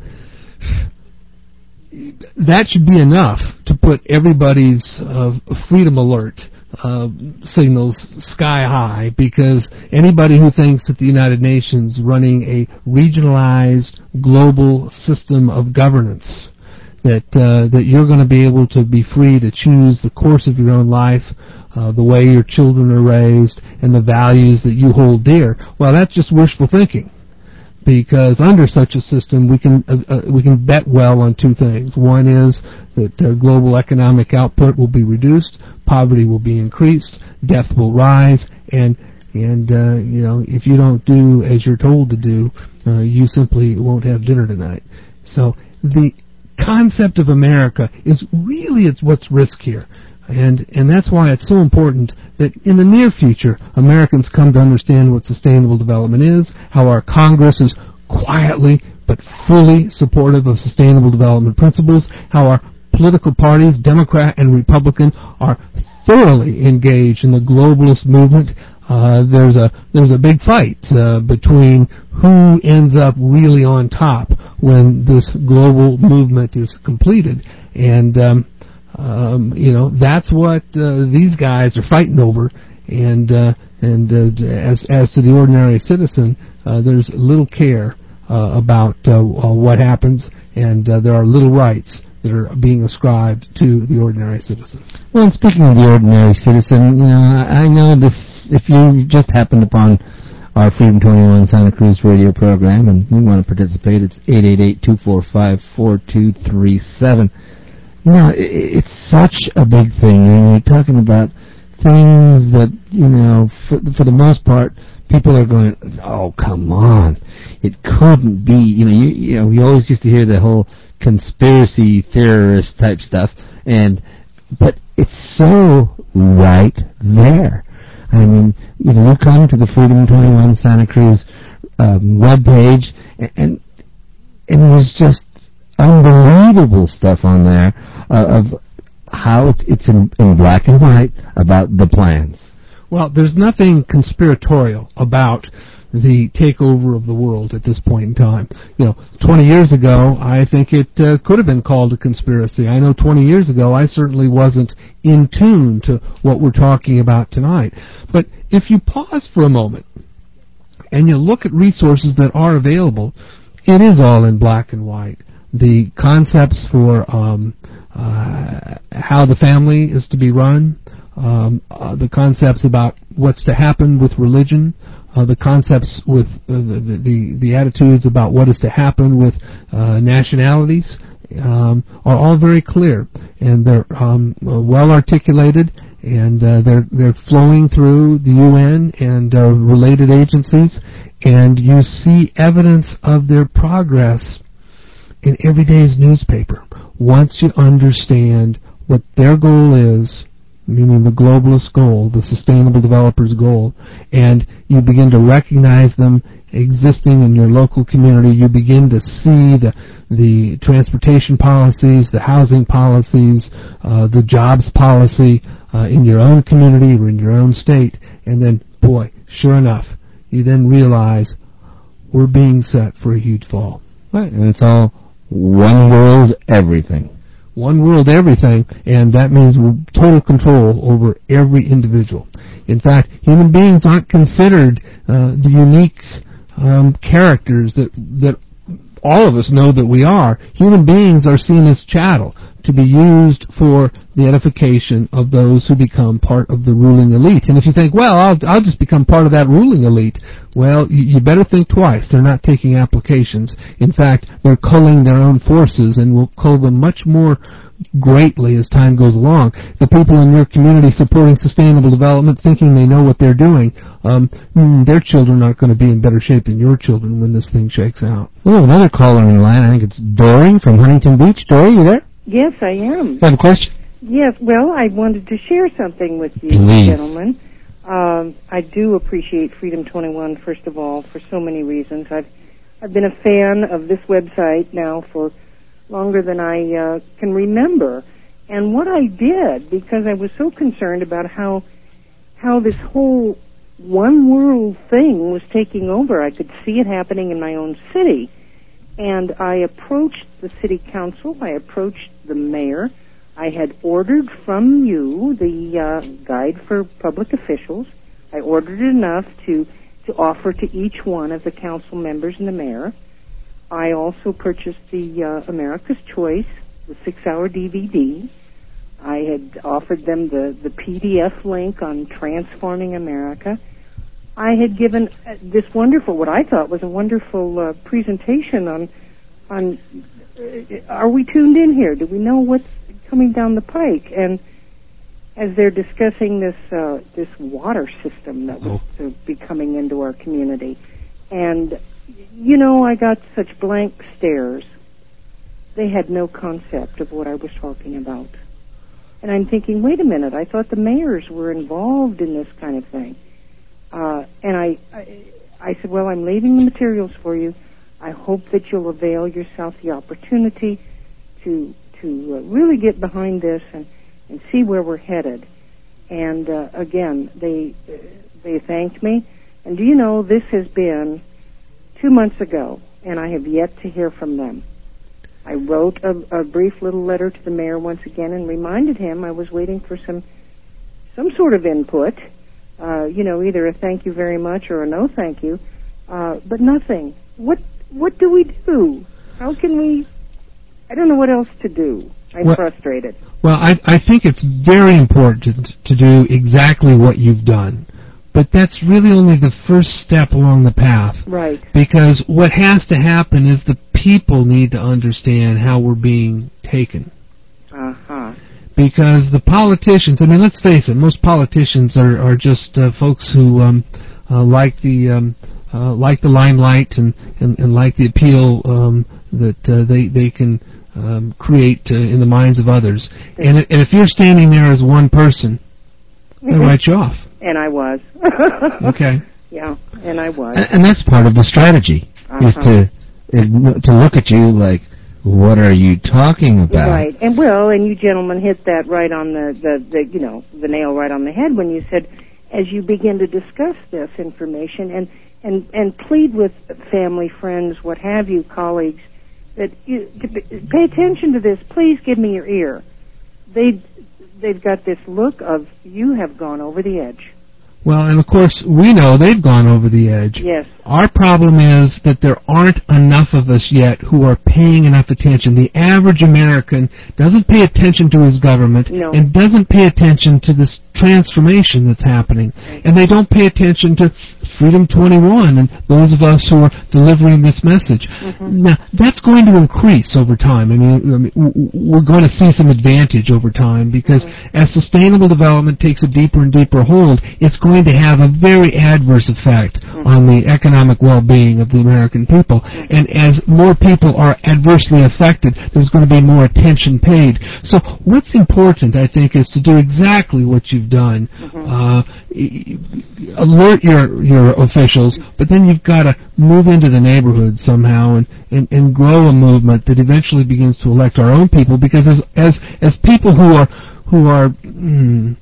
that should be enough to put everybody's uh, freedom alert uh, signals sky high, because anybody who thinks that the United Nations running a regionalized global system of governance, that uh, that you're going to be able to be free to choose the course of your own life, uh, the way your children are raised, and the values that you hold dear, well, that's just wishful thinking. Because under such a system, we can uh, uh, we can bet well on two things. One is that uh, global economic output will be reduced, poverty will be increased, death will rise, and and uh, you know, if you don't do as you're told to do, uh, you simply won't have dinner tonight. So the concept of America is really it's what's risk here. And and that's why it's so important that in the near future, Americans come to understand what sustainable development is, how our Congress is quietly but fully supportive of sustainable development principles, how our political parties, Democrat and Republican, are thoroughly engaged in the globalist movement. Uh, there's a there's a big fight uh, between who ends up really on top when this global movement is completed, and um, Um, you know, that's what uh, these guys are fighting over, and uh, and uh, as as to the ordinary citizen, uh, there's little care uh, about uh, what happens, and uh, there are little rights that are being ascribed to the ordinary citizen. Well, speaking of the ordinary citizen, you know, I, I know this. If you just happened upon our Freedom twenty-one Santa Cruz radio program and you want to participate, it's eight eight eight, two four five, four two three seven. You know, it's such a big thing. I mean, you're talking about things that, you know, for, for the most part, people are going, oh, come on. It couldn't be. You know, you, you know, we always used to hear the whole conspiracy theorist type stuff, and but it's so right there. I mean, you know, you come to the Freedom twenty-one Santa Cruz um, webpage, and, and, and there's just unbelievable stuff on there uh, of how it's in, in black and white about the plans. Well, there's nothing conspiratorial about the takeover of the world at this point in time. You know, twenty years ago, I think it uh, could have been called a conspiracy. I know twenty years ago, I certainly wasn't in tune to what we're talking about tonight. But if you pause for a moment and you look at resources that are available, it is all in black and white. The concepts for um, uh, how the family is to be run, um, uh, the concepts about what's to happen with religion, uh, the concepts with uh, the, the the attitudes about what is to happen with uh, nationalities, um, are all very clear, and they're um, well articulated, and uh, they're they're flowing through the U N and uh, related agencies, and you see evidence of their progress in every day's newspaper. Once you understand what their goal is, meaning the globalist goal, the sustainable developers goal, and you begin to recognize them existing in your local community, you begin to see the the transportation policies, the housing policies, uh, the jobs policy uh, in your own community or in your own state, and then, boy, sure enough, you then realize we're being set for a huge fall. Right, and it's all one world, everything. One world, everything, and that means total control over every individual. In fact, human beings aren't considered uh, the unique um, characters that that all of us know that we are. Human beings are seen as chattel, to be used for the edification of those who become part of the ruling elite. And if you think, well, I'll, I'll just become part of that ruling elite, well, you, you better think twice. They're not taking applications. In fact, they're culling their own forces and will cull them much more greatly as time goes along. The people in your community supporting sustainable development, thinking they know what they're doing, um, their children aren't going to be in better shape than your children when this thing shakes out. We have another caller in the line. I think it's Dory from Huntington Beach. Dory, you there? Yes, I am. You have a question? Yes, well, I wanted to share something with you, Please. gentlemen. Um, I do appreciate Freedom twenty-one, first of all, for so many reasons. I've I've been a fan of this website now for longer than I uh, can remember. And what I did, because I was so concerned about how how this whole one world thing was taking over, I could see it happening in my own city. And I approached the city council, I approached the mayor. I had ordered from you the uh, guide for public officials. I ordered enough to, to offer to each one of the council members and the mayor. I also purchased the uh, America's Choice, the six-hour D V D. I had offered them the, the P D F link on Transforming America. I had given uh, this wonderful, what I thought was a wonderful uh, presentation on, on uh, are we tuned in here? Do we know what's coming down the pike? And as they're discussing this uh, this water system that was to be coming into our community, and you know, I got such blank stares. They had no concept of what I was talking about. And I'm thinking, wait a minute, I thought the mayors were involved in this kind of thing. Uh, and I, I, I said, well, I'm leaving the materials for you. I hope that you'll avail yourself the opportunity to to uh, really get behind this and, and see where we're headed. And uh, again, they uh, they thanked me. And do you know, this has been two months ago, and I have yet to hear from them. I wrote a, a brief little letter to the mayor once again and reminded him I was waiting for some some sort of input. Uh, you know, either a thank you very much or a no thank you, uh, but nothing. What what do we do? How can we? I don't know what else to do. I'm well, frustrated. Well, I, I think it's very important to do exactly what you've done. But that's really only the first step along the path. Right. Because what has to happen is the people need to understand how we're being taken. Uh-huh. Because the politicians, I mean, let's face it, most politicians are, are just uh, folks who um, uh, like the um, uh, like the limelight and, and, and like the appeal um, that uh, they they can um, create uh, in the minds of others. And, and if you're standing there as one person, they'll write you off. And I was. Okay. Yeah, and I was. And, and that's part of the strategy, uh-huh. is to to look at you like, what are you talking about? Right, and well, and you gentlemen hit that right on the, the, the, you know, the nail right on the head when you said, as you begin to discuss this information and, and, and plead with family, friends, what have you, colleagues, that you to pay attention to this, please give me your ear. They, they've got this look of, you have gone over the edge. Well, and of course, we know they've gone over the edge. Yes. Our problem is that there aren't enough of us yet who are paying enough attention. The average American doesn't pay attention to his government no. and doesn't pay attention to this transformation that's happening. And they don't pay attention to Freedom twenty-one and those of us who are delivering this message. Mm-hmm. Now, that's going to increase over time. I mean, I mean we're going to see some advantage over time because mm-hmm. as sustainable development takes a deeper and deeper hold, it's going to have a very adverse effect mm-hmm. on the economic well-being of the American people. Mm-hmm. And as more people are adversely affected, there's going to be more attention paid. So what's important, I think, is to do exactly what you've done. Mm-hmm. Uh, alert your your officials, but then you've got to move into the neighborhood somehow and, and, and grow a movement that eventually begins to elect our own people. Because as as as people who are who are mm,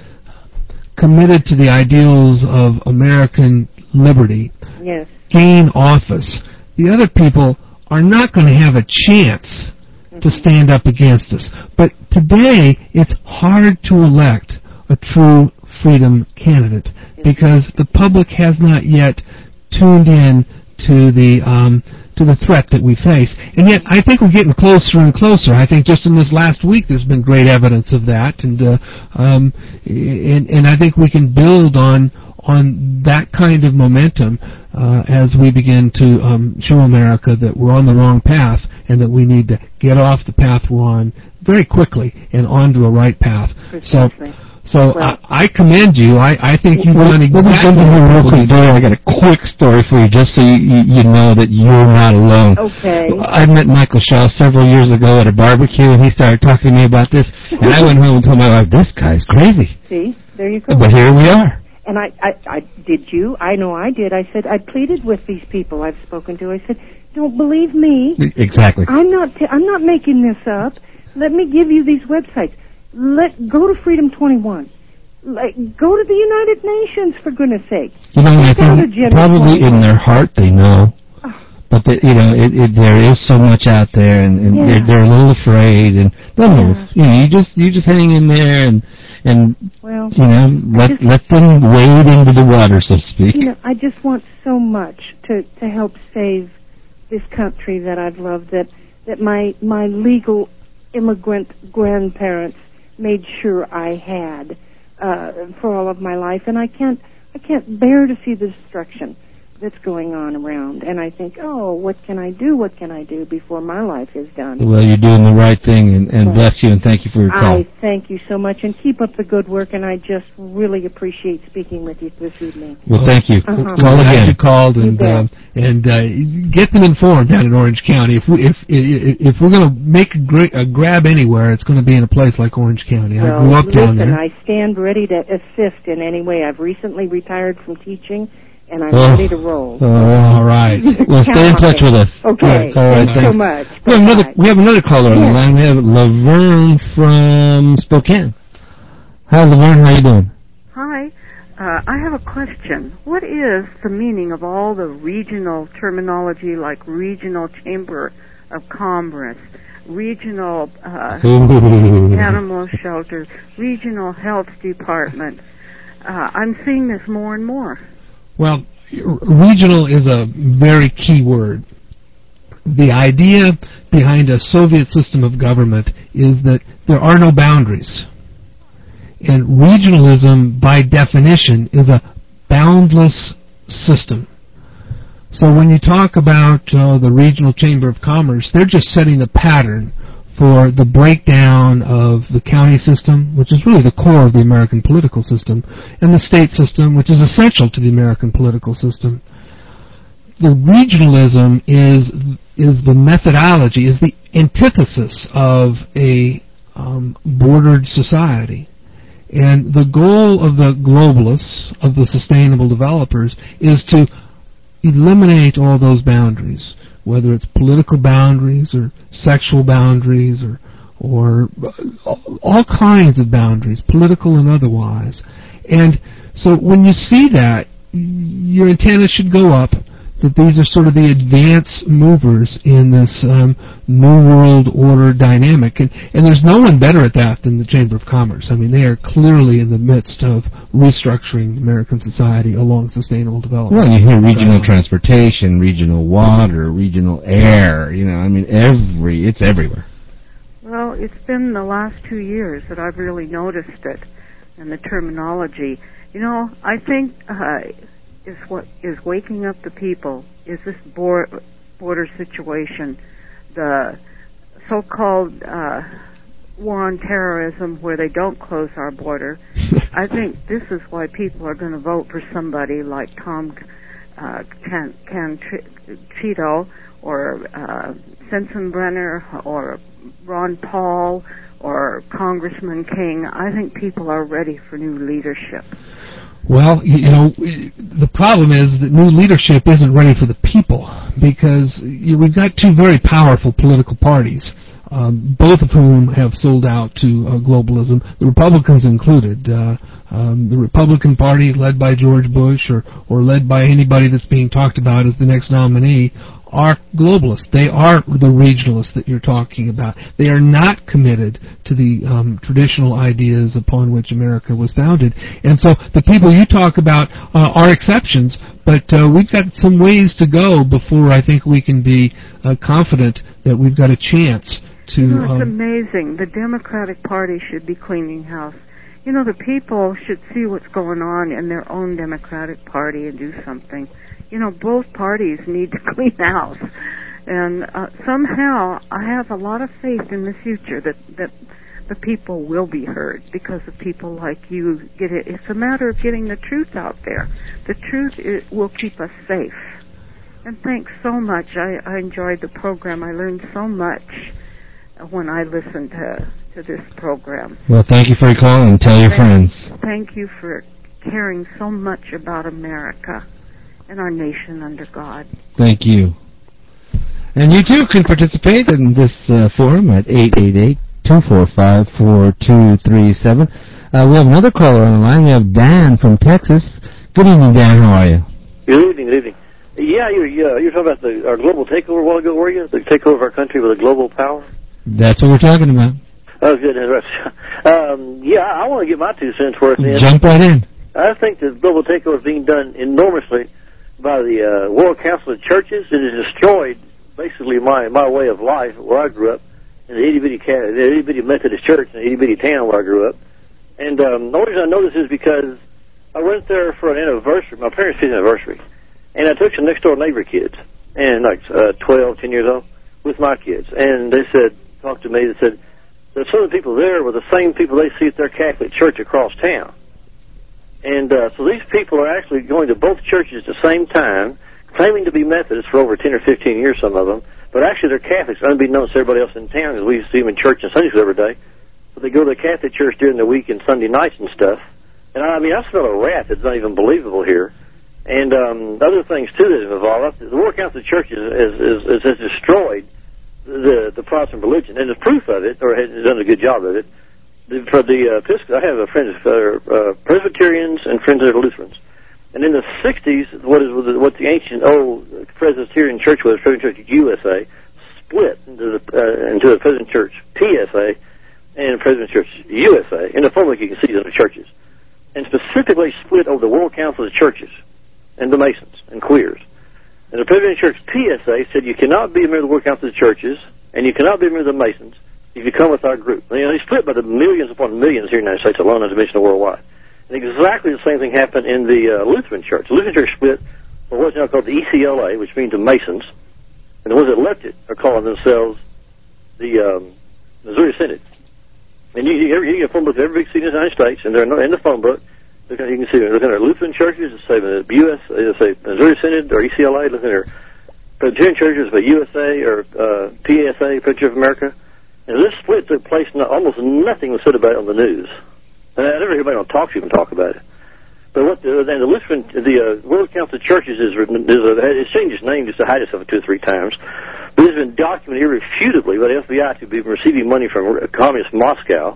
committed to the ideals of American liberty, yes. gain office, the other people are not going to have a chance mm-hmm. to stand up against us. But today, it's hard to elect a true freedom candidate because the public has not yet tuned in to the um, to the threat that we face. And yet, I think we're getting closer and closer. I think just in this last week, there's been great evidence of that, and uh, um, and, and I think we can build on on that kind of momentum uh, as we begin to um, show America that we're on the wrong path and that we need to get off the path we're on very quickly and onto a right path. Precisely. So. So well, I, I commend you. I, I think you've well, done exactly real quick. I got a quick story for you, just so you, you, you know that you're not alone. Okay. I met Michael Shaw several years ago at a barbecue, and he started talking to me about this. And I went home and told my wife, "This guy's crazy." See, there you go. But here we are. And I, I, I did you? I know I did. I said I pleaded with these people I've spoken to. I said, "Don't believe me." Exactly. I'm not. T- I'm not making this up. Let me give you these websites. Let go to Freedom twenty-one. Like, go to the United Nations, for goodness sake. You know, I think probably in their heart they know, oh. but the, you know, it, it, there is so much out there, and, and yeah. they're, they're a little afraid. And don't yeah. move. You know, you just you just hang in there, and and well, you know, let just, let them wade into the water, so to speak. You know, I just want so much to to help save this country that I've loved. That that my my legal immigrant grandparents made sure I had. Uh, for all of my life, and I can't, I can't bear to see the destruction that's going on around. And I think, oh, what can I do? What can I do before my life is done? Well, you're doing the right thing, and, and well, bless you, and thank you for your call. I thank you so much, and keep up the good work. And I just really appreciate speaking with you this evening. Well, thank you. Uh-huh. Call again. You called, and uh, and uh, get them informed down in Orange County. If we if if we're going to make a, gra- a grab anywhere, it's going to be in a place like Orange County. Well, I grew up listen, down there. I stand ready to assist in any way. I've recently retired from teaching, and I'm oh. ready to roll. Oh, all right. Well, stay in touch with us. Okay. All right. Thanks Thanks so much. We have another. We have another caller on yeah. the line. We have Laverne from Spokane. Hi, Laverne. How you doing? Hi. Uh, I have a question. What is the meaning of all the regional terminology, like Regional Chamber of Commerce, Regional uh, Animal Shelter, Regional Health Department? Uh, I'm seeing this more and more. Well, regional is a very key word. The idea behind a Soviet system of government is that there are no boundaries. And regionalism, by definition, is a boundless system. So when you talk about uh, the Regional Chamber of Commerce, they're just setting the pattern for the breakdown of the county system, which is really the core of the American political system, and the state system, which is essential to the American political system. The regionalism is is the methodology, is the antithesis of a um, bordered society. And the goal of the globalists, of the sustainable developers, is to eliminate all those boundaries, whether it's political boundaries or sexual boundaries or or all kinds of boundaries, political and otherwise. And so when you see that, your antenna should go up that these are sort of the advanced movers in this um, New World Order dynamic. And, and there's no one better at that than the Chamber of Commerce. I mean, they are clearly in the midst of restructuring American society along sustainable development. Well, you hear regional transportation, regional water, regional air, you know, I mean, every, it's everywhere. Well, it's been the last two years that I've really noticed it. and the terminology. You know, I think uh, is what is waking up the people is this border, border situation, the so-called uh, war on terrorism where they don't close our border. I think this is why people are going to vote for somebody like Tom uh, Can, Can Cheeto or uh, Sensenbrenner or Ron Paul or Congressman King. I think people are ready for new leadership. Well, you know, the problem is that new leadership isn't ready for the people because we've got two very powerful political parties, um, both of whom have sold out to uh, globalism, the Republicans included. Uh, um, the Republican Party, led by George Bush or, or led by anybody that's being talked about as the next nominee, are globalists. They are the regionalists that you're talking about. They are not committed to the um, traditional ideas upon which America was founded. And so the people you talk about uh, are exceptions, but uh, we've got some ways to go before I think we can be uh, confident that we've got a chance to... You know, it's um, amazing. The Democratic Party should be cleaning house. You know, the people should see what's going on in their own Democratic Party and do something. You know, both parties need to clean house. And uh, somehow I have a lot of faith in the future that, that the people will be heard because of people like you. Get it. It's a matter of getting the truth out there. The truth is, will keep us safe. And thanks so much. I, I enjoyed the program. I learned so much when I listened to, to this program. Well, thank you for your call and tell your thank, friends. Thank you for caring so much about America and our nation under God. Thank you. And you too can participate in this uh, forum at eight eight eight, two four five, four two three seven. Uh, we have another caller on the line. We have Dan from Texas. Good evening, Dan. How are you? Good evening. Good evening. Yeah, you're, yeah, you're talking about the, our global takeover a while ago, were you? The takeover of our country with a global power? That's what we're talking about. Oh, good. um, yeah, I want to get my two cents worth in. Jump right in. I think the global takeover is being done enormously by the uh, World Council of Churches. It has destroyed basically my, my way of life where I grew up in the itty-bitty, the itty-bitty Methodist church in the itty-bitty town where I grew up. And um, the only reason I know this is because I went there for an anniversary, my parents' fiftieth anniversary, and I took some next-door neighbor kids, and like uh, twelve, ten years old, with my kids. And they said, talked to me, they said, that some of the people there were the same people they see at their Catholic church across town. And uh, so these people are actually going to both churches at the same time, claiming to be Methodists for over ten or fifteen years, some of them, but actually they're Catholics, unbeknownst to everybody else in town, because we see them in church and Sunday school every day. But they go to the Catholic church during the week and Sunday nights and stuff. And I mean, I smell a rat that's not even believable here. And um, other things, too, that have evolved. The World Council of Churches is, is, is, has destroyed the, the Protestant religion, and the proof of it, or has done a good job of it. The, for the uh, I have a friends of uh, uh, Presbyterians and friends that are Lutherans. And in the sixties, what is what the ancient old Presbyterian Church was, Presbyterian Church U S A, split into the uh, into the Presbyterian Church P S A and Presbyterian Church U S A. In the public, you can see those churches, and specifically split over the World Council of Churches and the Masons and Queers. And the Presbyterian Church P S A said you cannot be a member of the World Council of Churches and you cannot be a member of the Masons if you come with our group. You know, they split by the millions upon millions here in the United States alone, as I mentioned, worldwide. And exactly the same thing happened in the uh, Lutheran Church. The Lutheran Church split for what's now called the E C L A, which means the Masons, and the ones that left it are calling themselves the um, Missouri Synod. And you, you, you get a phone book of every big city in the United States, and they're in the phone book. Look at, you can see they're looking at Lutheran churches, they say the U S, they say Missouri Synod or E C L A, looking at their Presbyterian churches, but U S A or uh, P S A, Picture of America. And this split took place, and almost nothing was said about it on the news. And I never hear anybody on talk show even talk about it. But what the, and the Lutheran, the uh, World Council of Churches is, is a, it's changed its name just to hide itself two or three times. But it's been documented irrefutably by the F B I to be receiving money from communist Moscow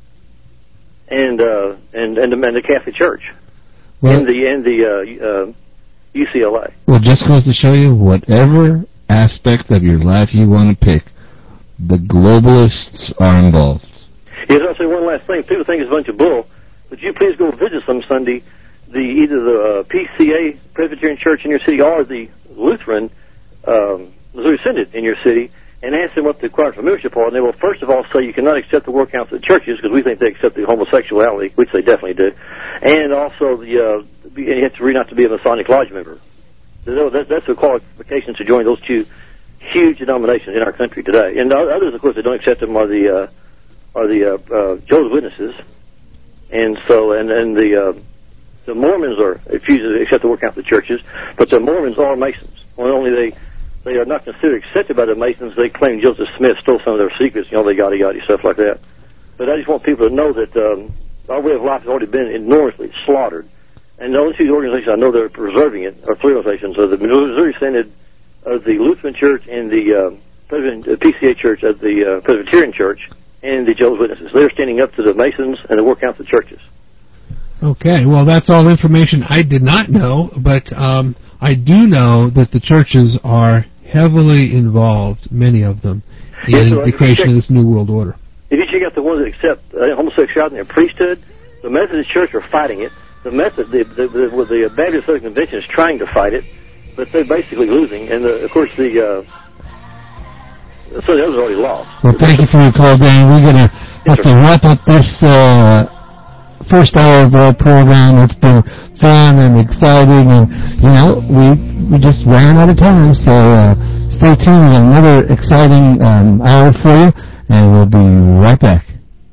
and uh, and and the, and the Catholic Church well, and the and the uh, uh, U C L A. Well, just goes to show you, whatever aspect of your life you want to pick, the globalists are involved. Yes, I'll say one last thing. People think it's a bunch of bull. Would you please go visit some Sunday the either the uh, P C A Presbyterian Church in your city or the Lutheran um, Missouri Synod in your city, and ask them what the requirements for membership are, and they will first of all say you cannot accept the World Council of Churches because we think they accept the homosexuality, which they definitely do, and also the uh, you have to read not to be a Masonic Lodge member. That's the qualifications to join those two huge denominations in our country today. And others, of course, that don't accept them are the uh, are the uh, uh, Jehovah's Witnesses, and so and and the uh, the Mormons are refuse to accept the World Council of Churches, but the Mormons are Masons. Well, only they. They are not considered accepted by the Masons. They claim Joseph Smith stole some of their secrets, you know, they yada yada stuff like that. But I just want people to know that um, our way of life has already been enormously slaughtered. And the only two organizations I know that are preserving it are three organizations: are the Missouri Synod of the Lutheran Church and the uh, Presbyterian, uh, P C A Church of the uh, Presbyterian Church and the Jehovah's Witnesses. They're standing up to the Masons and the World Council of Churches. Okay, well, that's all information I did not know, but um, I do know that the churches are heavily involved, many of them, in yes, so the creation of this New World Order. If you check out the ones that accept uh, homosexuality in their priesthood, the Methodist Church are fighting it. The Method, the the, the, the Baptist Southern Convention is trying to fight it, but they're basically losing. And the, of course, the uh, so the others already lost. Well, thank you for your call, Dan. We're gonna have to wrap up this uh, first hour of our program. It's been fun and exciting, and you know we we just ran out of time. So uh, stay tuned. Another exciting um, hour for you, and we'll be right back.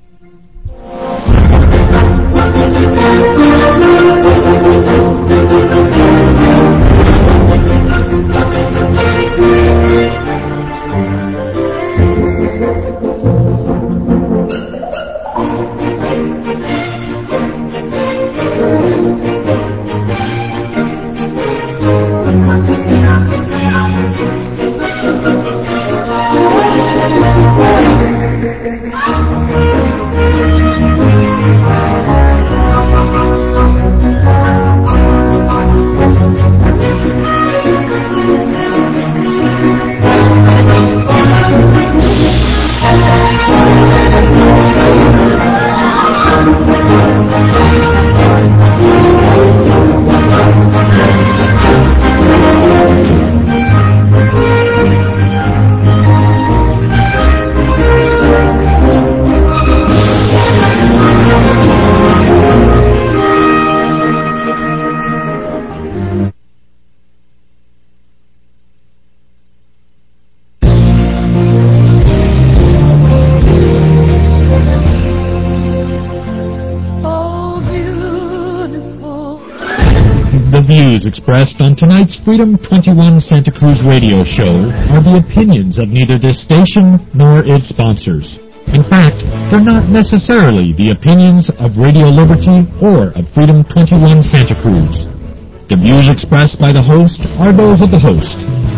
views expressed on tonight's Freedom twenty-one Santa Cruz radio show are the opinions of neither this station nor its sponsors. In fact, they're not necessarily the opinions of Radio Liberty or of Freedom twenty-one Santa Cruz. The views expressed by the host are those of the host.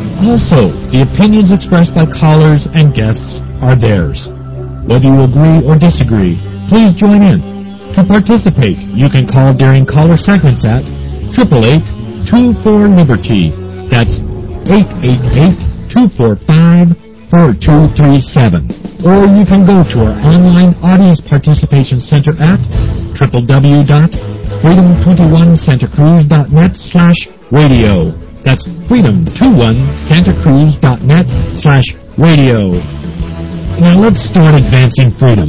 Also, the opinions expressed by callers and guests are theirs. Whether you agree or disagree, please join in. To participate, you can call during caller segments at eight eight eight, two four, Liberty. That's eight eight eight, two four five, four two three seven. Or you can go to our online audience participation center at w w w dot freedom twenty-one santa cruz dot net slash radio. That's freedom twenty-one santa cruz dot net slash radio. Now let's start advancing freedom.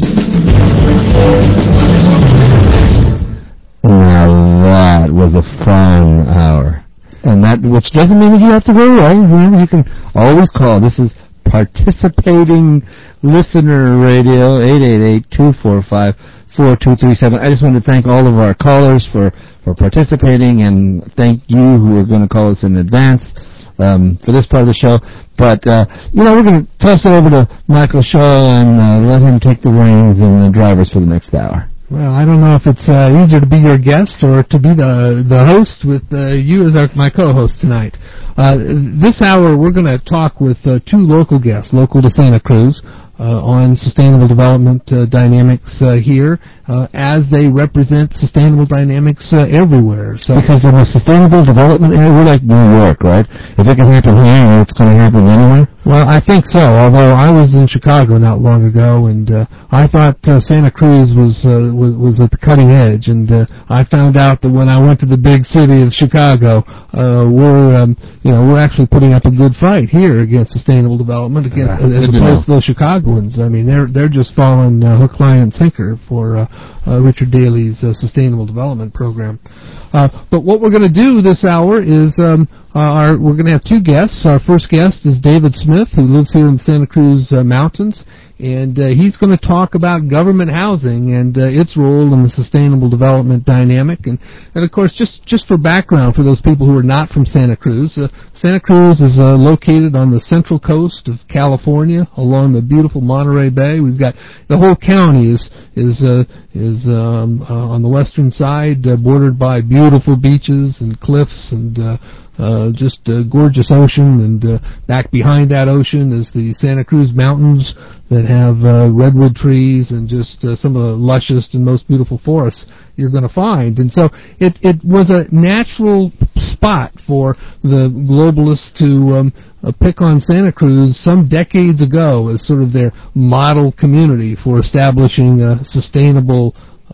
Now that was a fun hour. And that, which doesn't mean that you have to go away. Remember, you can always call. This is Participating Listener Radio, eight eight eight, two four five, four two three seven. I just want to thank all of our callers for, for participating, and thank you who are going to call us in advance um, for this part of the show. But, uh, you know, we're going to toss it over to Michael Shaw and uh, let him take the reins and the drivers for the next hour. Well, I don't know if it's uh, easier to be your guest or to be the the host with uh, you as our, my co-host tonight. Uh, this hour, we're going to talk with uh, two local guests, local to Santa Cruz, uh, on sustainable development uh, dynamics uh, here, uh, as they represent sustainable dynamics uh, everywhere. So, because in a sustainable development area, we're like New York, right? If it can happen here, it's going to happen anywhere. Well, I think so, although I was in Chicago not long ago, and uh, I thought uh, Santa Cruz was, uh, was was at the cutting edge, and uh, I found out that when I went to the big city of Chicago, uh, we're um, you know we're actually putting up a good fight here against sustainable development, against uh, as opposed to those Chicagoans. I mean, they're they're just falling uh, hook, line, and sinker for uh, uh, Richard Daley's uh, sustainable development program. Uh, but what we're going to do this hour is um, uh, our, we're going to have two guests. Our first guest is David Smith, who lives here in the Santa Cruz uh, Mountains, and uh, he's going to talk about government housing and uh, its role in the sustainable development dynamic. And, and of course, just, just for background for those people who are not from Santa Cruz, uh, Santa Cruz is uh, located on the central coast of California, along the beautiful Monterey Bay. We've got the whole county is is uh, is um, uh, on the western side, uh, bordered by beautiful beaches and cliffs and uh, uh, just a gorgeous ocean, and uh, back behind that ocean is the Santa Cruz Mountains that have uh, redwood trees and just uh, some of the lushest and most beautiful forests you're going to find. And so it, it was a natural spot for the globalists to um, uh, pick on Santa Cruz some decades ago as sort of their model community for establishing a sustainable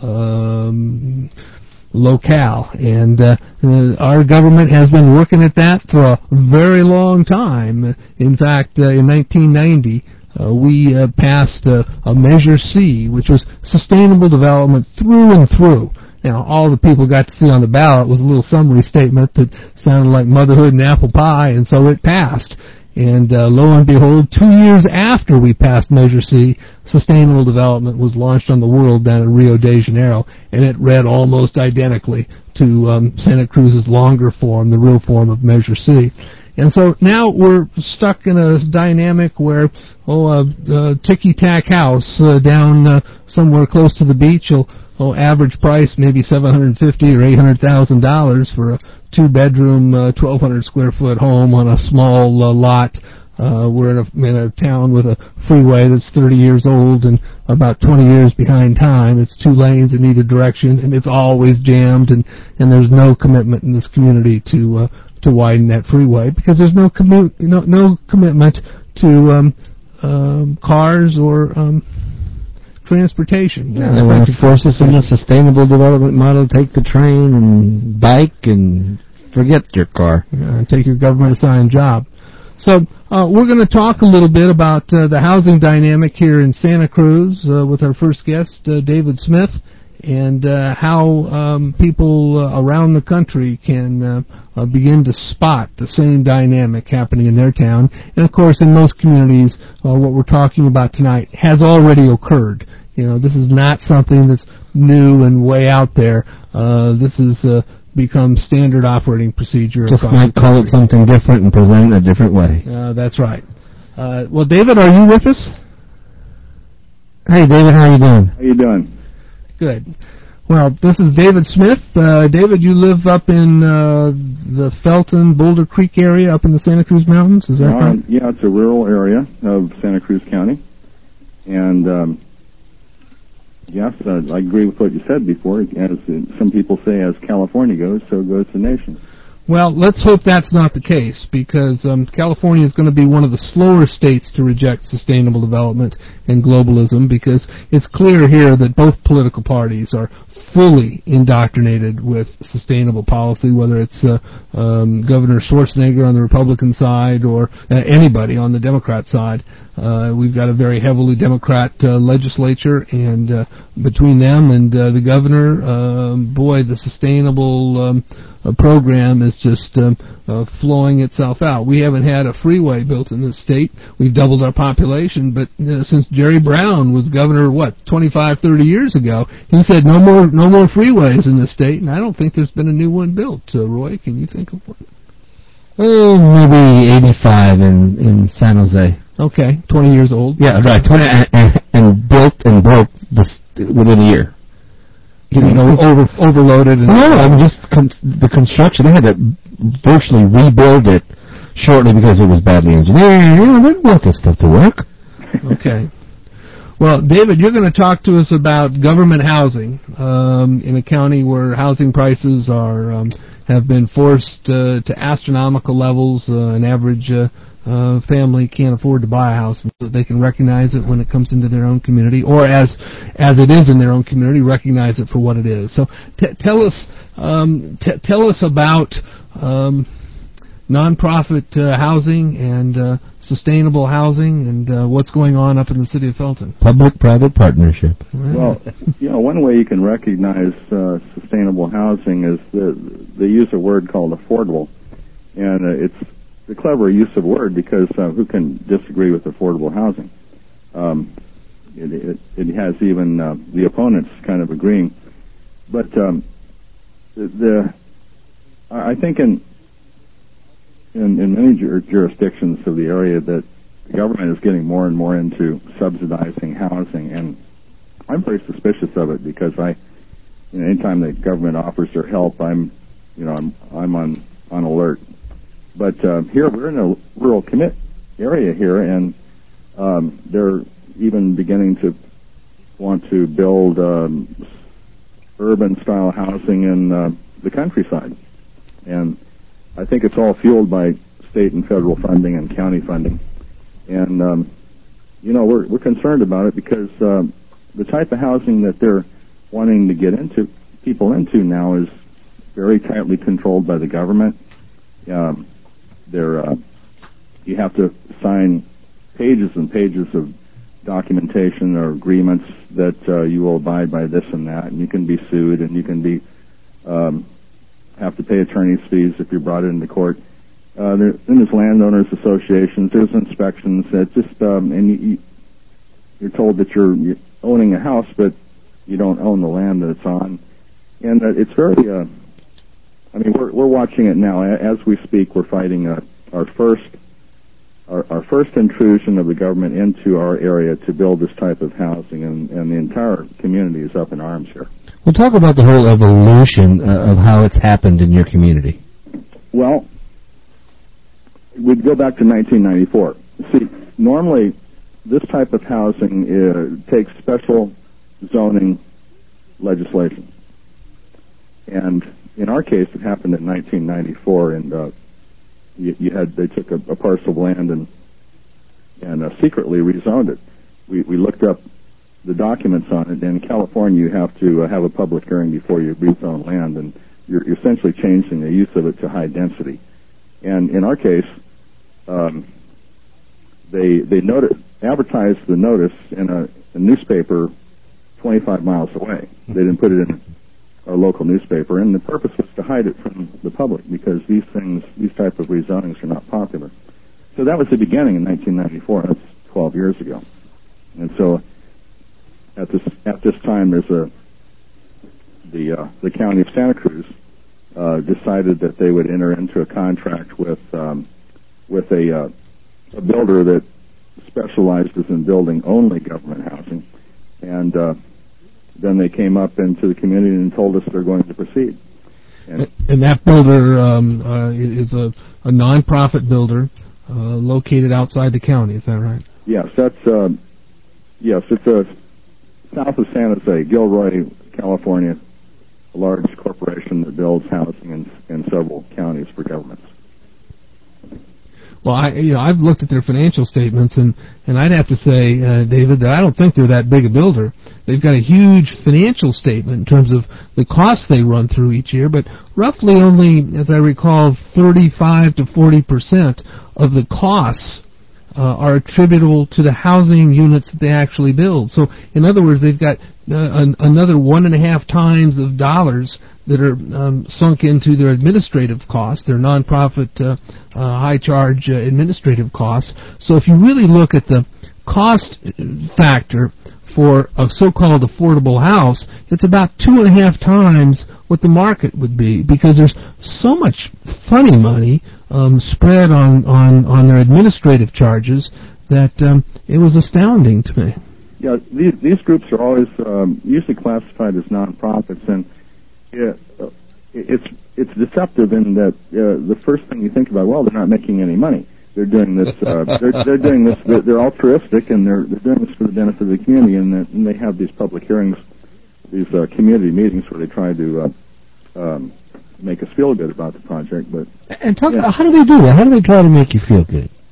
um locale, and uh, uh, our government has been working at that for a very long time. In fact, uh, in nineteen ninety, uh, we uh, passed uh, a Measure C, which was sustainable development through and through. Now, all the people got to see on the ballot was a little summary statement that sounded like motherhood and apple pie, and so it passed. And uh, lo and behold, two years after we passed Measure C, sustainable development was launched on the world down in Rio de Janeiro, and it read almost identically to um, Santa Cruz's longer form, the real form of Measure C. And so now we're stuck in a dynamic where, oh, a, a ticky-tack house uh, down uh, somewhere close to the beach will, oh, average price maybe seven hundred fifty thousand dollars or eight hundred thousand dollars for a two-bedroom, uh, twelve hundred square foot home on a small uh, lot. Uh, we're in a, in a town with a freeway that's thirty years old and about twenty years behind time. It's two lanes in either direction, and it's always jammed, and, and there's no commitment in this community to uh, to widen that freeway because there's no commu- no, no commitment to um, um, cars or um, transportation. Yeah, they want to force us in the sustainable development model, take the train and bike and forget your car. Yeah, take your government-assigned job. So uh, we're going to talk a little bit about uh, the housing dynamic here in Santa Cruz uh, with our first guest, uh, David Smith, and uh, how um, people uh, around the country can uh, uh, begin to spot the same dynamic happening in their town. And, of course, in most communities, uh, what we're talking about tonight has already occurred. You know, this is not something that's new and way out there. Uh, this has uh, become standard operating procedure. Just might call it something different and present it a different way. Uh, that's right. Uh, well, David, are you with us? Hey, David, how you doing? How you doing? Good. Well, this is David Smith. Uh, David, you live up in uh, the Felton, Boulder Creek area up in the Santa Cruz Mountains, is that uh, right? Yeah, it's a rural area of Santa Cruz County. And, um, yes, uh, I agree with what you said before. As uh, some people say, as California goes, so goes the nation. Well, let's hope that's not the case, because um, California is going to be one of the slower states to reject sustainable development and globalism, because it's clear here that both political parties are fully indoctrinated with sustainable policy, whether it's uh, um, Governor Schwarzenegger on the Republican side or uh, anybody on the Democrat side. Uh, we've got a very heavily Democrat uh, legislature, and uh, between them and uh, the governor, uh, boy, the sustainable um, uh, program is just um, uh, flowing itself out. We haven't had a freeway built in this state. We've doubled our population, but uh, since Jerry Brown was governor, what, twenty-five, thirty years ago, he said no more no more freeways in this state, and I don't think there's been a new one built. Uh, Roy, can you think of one? Oh, maybe eighty-five in, in San Jose. Okay, twenty years old. Yeah, right. twenty and, and, and built and broke this within a year. You know, over overloaded. And no, I mean just con- the construction. They had to virtually rebuild it shortly because it was badly engineered. You know, they didn't want this stuff to work. Okay. Well, David, you're going to talk to us about government housing um, in a county where housing prices are um, have been forced uh, to astronomical levels. Uh, an average uh, uh, family can't afford to buy a house, and so they can recognize it when it comes into their own community, or as as it is in their own community, recognize it for what it is. So t- tell us um, t- tell us about um, nonprofit uh, housing and uh, sustainable housing, and uh, what's going on up in the city of Felton. Public-private partnership. Well, you know, one way you can recognize uh, sustainable housing is the, they use a word called affordable, and uh, it's the clever use of word because uh, who can disagree with affordable housing? Um, it, it, it has even uh, the opponents kind of agreeing, but um, the, the I think in In, in many jur- jurisdictions of the area that the government is getting more and more into subsidizing housing, and I'm very suspicious of it because I, you know, anytime the government offers their help, I'm, you know, I'm I'm on on alert. But uh, here we're in a rural commit area here, and um, they're even beginning to want to build um, urban style housing in uh, the countryside, and I think it's all fueled by state and federal funding and county funding. And, um, you know, we're, we're concerned about it because um, the type of housing that they're wanting to get into, people into now is very tightly controlled by the government. Um, they're, uh, you have to sign pages and pages of documentation or agreements that uh, you will abide by this and that, and you can be sued, and you can be... Um, have to pay attorney's fees if you're brought into court. Uh, there, then there's landowners associations, there's inspections, that just, um, and you, you, you're told that you're, you're owning a house, but you don't own the land that it's on. And uh, it's very, uh, I mean, we're, we're watching it now. As we speak, we're fighting uh, our first, our, our first intrusion of the government into our area to build this type of housing, and, and the entire community is up in arms here. Well, talk about the whole evolution uh, of how it's happened in your community. Well, we'd go back to nineteen ninety-four. See, normally this type of housing uh, takes special zoning legislation. And in our case, it happened in nineteen ninety-four, and uh, you, you had they took a, a parcel of land and and uh, secretly rezoned it. We, we looked up the documents on it. In California, you have to uh, have a public hearing before you rezone land, and you're, you're essentially changing the use of it to high density. And in our case, um, they they notice, advertised the notice in a, a newspaper twenty-five miles away. They didn't put it in our local newspaper, and the purpose was to hide it from the public because these things, these type of rezonings are not popular. So that was the beginning in nineteen ninety-four. That's twelve years ago. And so At this at this time, there's a the uh, the county of Santa Cruz uh, decided that they would enter into a contract with um, with a uh, a builder that specializes in building only government housing, and uh, then they came up into the community and told us they're going to proceed. And, and that builder um, uh, is a, a nonprofit builder uh, located outside the county. Is that right? Yes, that's uh, yes, it's a. South of San Jose, Gilroy, California, a large corporation that builds housing in, in several counties for governments. Well, I, you know, I've looked at their financial statements, and, and I'd have to say, uh, David, that I don't think they're that big a builder. They've got a huge financial statement in terms of the costs they run through each year, but roughly only, as I recall, thirty-five to forty percent of the costs Uh, are attributable to the housing units that they actually build. So, in other words, they've got uh, an, another one and a half times of dollars that are um, sunk into their administrative costs, their nonprofit uh, uh, high-charge uh, administrative costs. So, if you really look at the cost factor for a so-called affordable house, it's about two and a half times what the market would be, because there's so much funny money um, spread on, on, on their administrative charges that um, it was astounding to me. Yeah, these, these groups are always um, usually classified as nonprofits, and it, uh, it's it's deceptive in that uh, the first thing you think about, well, they're not making any money. They're doing this. Uh, they're, they're doing this. They're, they're altruistic, and they're they're doing this for the benefit of the community. And, that, and they have these public hearings, these uh, community meetings where they try to uh, um, make us feel good about the project. But and talk. Yeah. How do they do that? How do they try to make you feel good?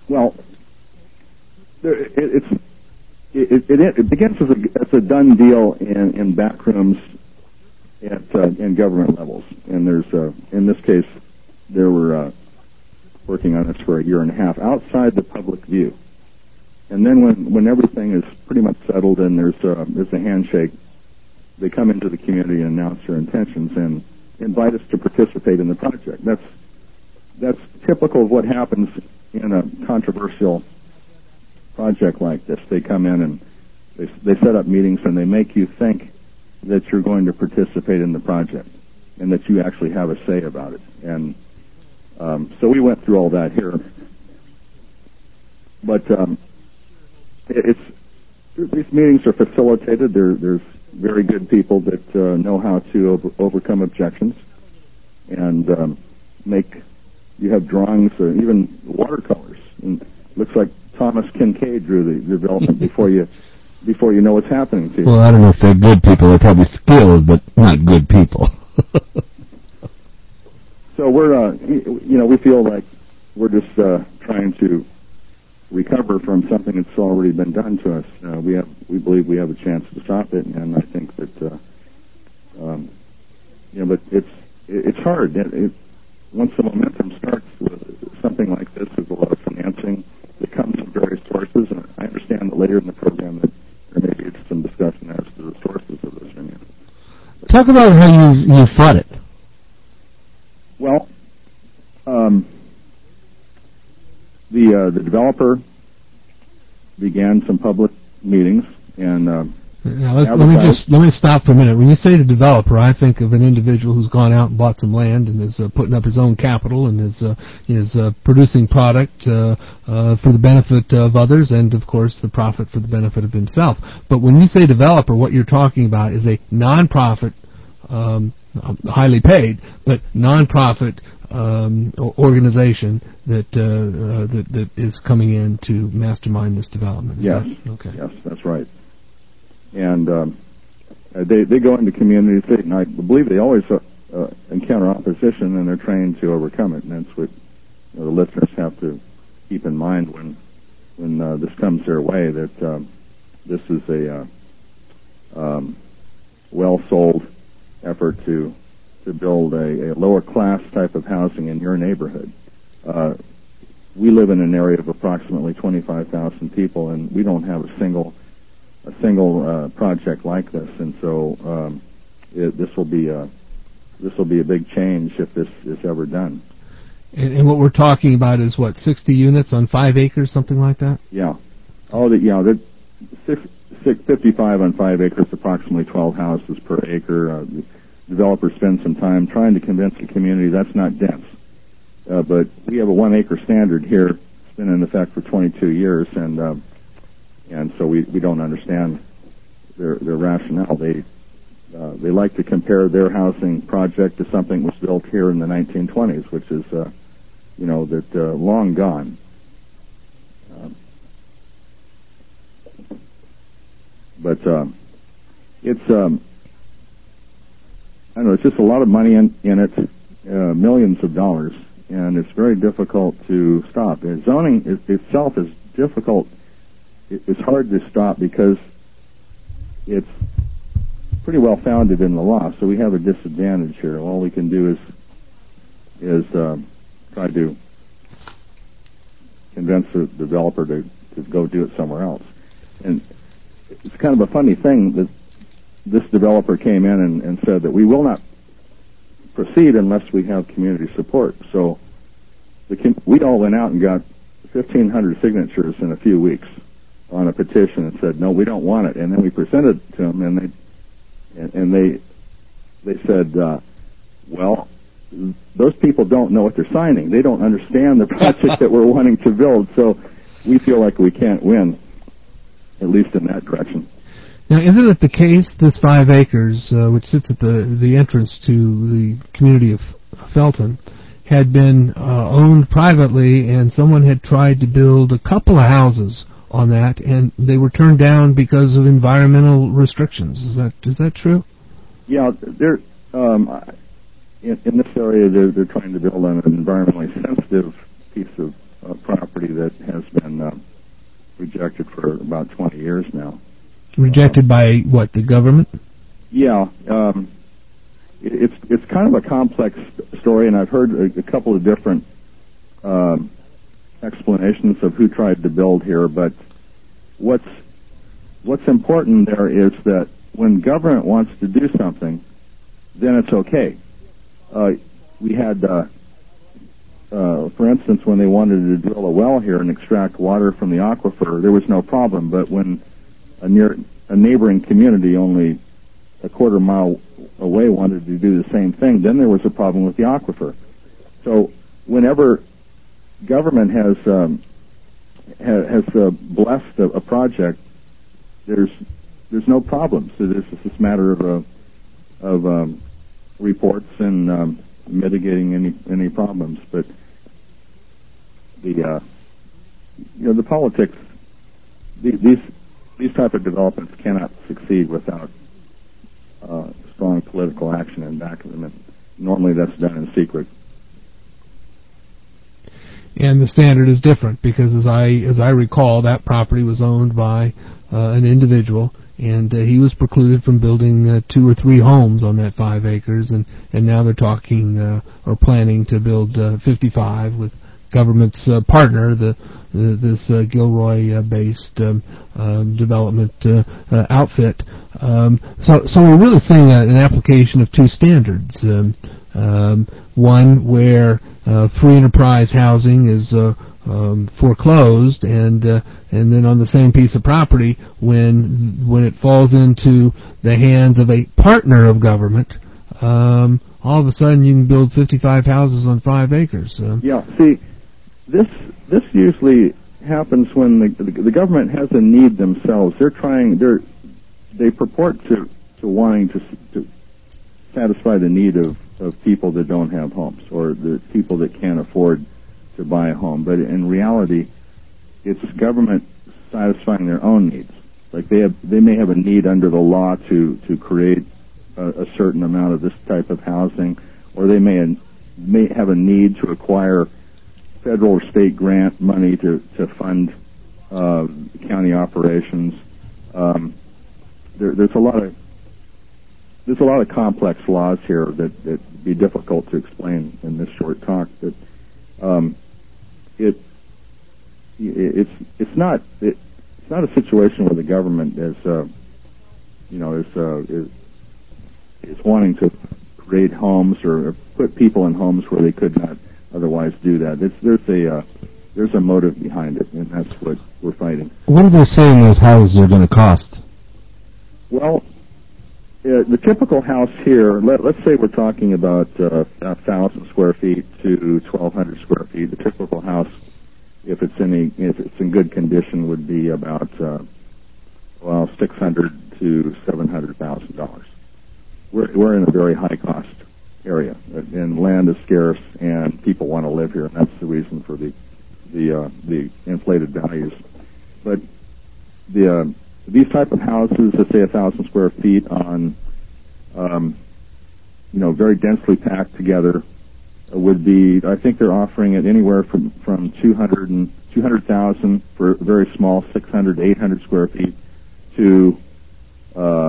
well, there, it, it's it, it, it begins as a, as a done deal in, in back rooms at uh, in government levels, and there's uh, in this case they were uh, working on this for a year and a half outside the public view, and then when when everything is pretty much settled and there's uh, there's a handshake, they come into the community and announce their intentions and invite us to participate in the project. That's that's typical of what happens in a controversial project like this. They come in and they, they set up meetings and they make you think that you're going to participate in the project and that you actually have a say about it. And um, so we went through all that here. But um, it, it's these meetings are facilitated. There, there's very good people that uh, know how to over, overcome objections and um, make. You have drawings, or even watercolors. And it looks like Thomas Kincaid drew the development before you before you know what's happening to you. Well, I don't know if they're good people. They're probably skilled, but not good people. So we're, uh, you know, we feel like we're just uh, trying to recover from something that's already been done to us. Uh, we have, we believe we have a chance to stop it, and I think that, uh, um, you know, but it's it's hard. It, it, once the momentum starts with something like this, there's a lot of financing that comes from various sources, and I understand that later in the program that there may be some discussion as to the sources of this financing. Talk about how you you fought it. Well, um, the uh, the developer began some public meetings and. Uh, Now let's, let me just let me stop for a minute. When you say the developer, I think of an individual who's gone out and bought some land and is uh, putting up his own capital and is uh, is uh, producing product uh, uh, for the benefit of others and, of course, the profit for the benefit of himself. But when you say developer, what you're talking about is a non-profit, um, highly paid, but non-profit um, organization that, uh, uh, that that is coming in to mastermind this development. Is yes. That, okay. Yes, that's right. And um, they they go into communities, they, and I believe they always uh, uh, encounter opposition, and they're trained to overcome it. And that's what you know, the listeners have to keep in mind when when uh, this comes their way. That um, this is a uh, um, well-sold effort to to build a, a lower class type of housing in your neighborhood. Uh, we live in an area of approximately twenty-five thousand people, and we don't have a single a single uh, project like this, and so um, it, this will be a this will be a big change if this is ever done. And, and what we're talking about is what, sixty units on five acres, something like that? Yeah. Oh, the, yeah. The six, six, fifty-five on five acres, approximately twelve houses per acre. Uh, the developer spends some time trying to convince the community that's not dense. Uh, but we have a one acre standard here. It's been in effect for twenty-two years, and uh, And so we, we don't understand their their rationale. They uh, they like to compare their housing project to something that was built here in the nineteen twenties, which is uh, you know that uh, long gone. Um, but uh, it's um, I don't know. It's just a lot of money in in it, uh, millions of dollars, and it's very difficult to stop. And zoning is, itself is difficult. It's hard to stop because it's pretty well founded in the law. So we have a disadvantage here. All we can do is is uh, try to convince the developer to, to go do it somewhere else. And it's kind of a funny thing that this developer came in and, and said that we will not proceed unless we have community support. So the com- we all went out and got fifteen hundred signatures in a few weeks on a petition and said, no, we don't want it. And then we presented it to them, and they and, and they they said, uh, well, those people don't know what they're signing. They don't understand the project that we're wanting to build. So we feel like we can't win, at least in that direction. Now, isn't it the case this five acres, uh, which sits at the the entrance to the community of Felton, had been uh, owned privately, and someone had tried to build a couple of houses on that, and they were turned down because of environmental restrictions? Is that is that true? Yeah, they're um, in, in this area. They're, they're trying to build on an environmentally sensitive piece of a property that has been uh, rejected for about twenty years now. Rejected by what, the government? Yeah, um, it, it's it's kind of a complex story, and I've heard a, a couple of different um, explanations of who tried to build here. But what's what's important there is that when government wants to do something, then it's okay. Uh, we had, uh, uh, for instance, when they wanted to drill a well here and extract water from the aquifer, there was no problem. But when a near a neighboring community only a quarter mile away wanted to do the same thing, then there was a problem with the aquifer. So whenever government has um, ha- has uh, blessed a, a project, there's there's no problems. So this is this matter of uh, of um, reports and um, mitigating any any problems. But the uh, you know the politics, the, these these type of developments cannot succeed without uh, strong political action in back of them, and normally that's done in secret. And the standard is different because, as I as I recall, that property was owned by uh, an individual, and uh, he was precluded from building uh, two or three homes on that five acres, and, and now they're talking uh, or planning to build uh, fifty-five with government's uh, partner, the, the this uh, Gilroy-based um, um, development uh, uh, outfit. Um, so, so we're really seeing a, an application of two standards. Um, um, one where uh, free enterprise housing is uh, um, foreclosed, and uh, and then on the same piece of property, when when it falls into the hands of a partner of government, um, all of a sudden you can build fifty-five houses on five acres. Um, yeah, see, this this usually happens when the, the the government has a need themselves. They're trying. They're they purport to to wanting to to satisfy the need of of people that don't have homes, or the people that can't afford to buy a home. But in reality, it's government satisfying their own needs. Like they have, they may have a need under the law to to create a, a certain amount of this type of housing, or they may may have a need to acquire federal or state grant money to to fund uh, county operations. Um, there, there's a lot of There's a lot of complex laws here that that would be difficult to explain in this short talk. But um, it, it it's it's not it, it's not a situation where the government is uh, you know is, uh, is is wanting to create homes or put people in homes where they could not otherwise do that. It's, there's a uh, there's a motive behind it, and that's what we're fighting. What are they saying those houses are going to cost? Well, Uh, the typical house here, let, let's say we're talking about uh, one thousand square feet to twelve hundred square feet. The typical house, if it's any, if it's in good condition, would be about uh, well six hundred to seven hundred thousand dollars. We're we're in a very high cost area, and land is scarce, and people want to live here, and that's the reason for the the uh, the inflated values. But the uh, these type of houses, let's say a thousand square feet on, um, you know, very densely packed together, uh, would be, I think they're offering it anywhere from, from two hundred and two hundred thousand for very small, six hundred, eight hundred square feet, to uh,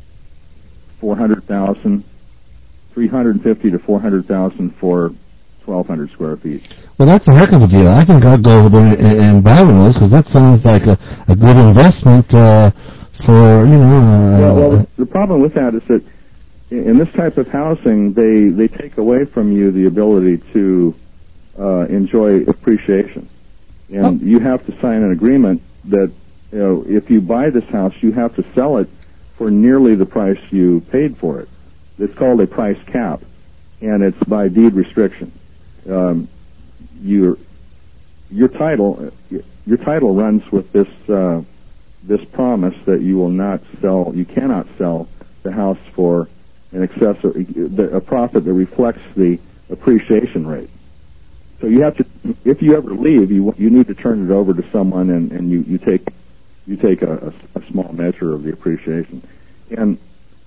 four hundred thousand, three hundred fifty to four hundred thousand for twelve hundred square feet. Well, that's a heck of a deal. I think I'll go over there and, and buy one of those, because that sounds like a, a good investment uh, for, you know... Uh, well, well, the problem with that is that in this type of housing, they, they take away from you the ability to uh, enjoy appreciation. And oh. you have to sign an agreement that, you know, if you buy this house, you have to sell it for nearly the price you paid for it. It's called a price cap, and it's by deed restriction. Um, your your title your title runs with this uh, this promise that you will not sell, you cannot sell the house for an excess of a profit that reflects the appreciation rate. So you have to, if you ever leave, you you need to turn it over to someone, and, and you, you take you take a, a, a small measure of the appreciation, and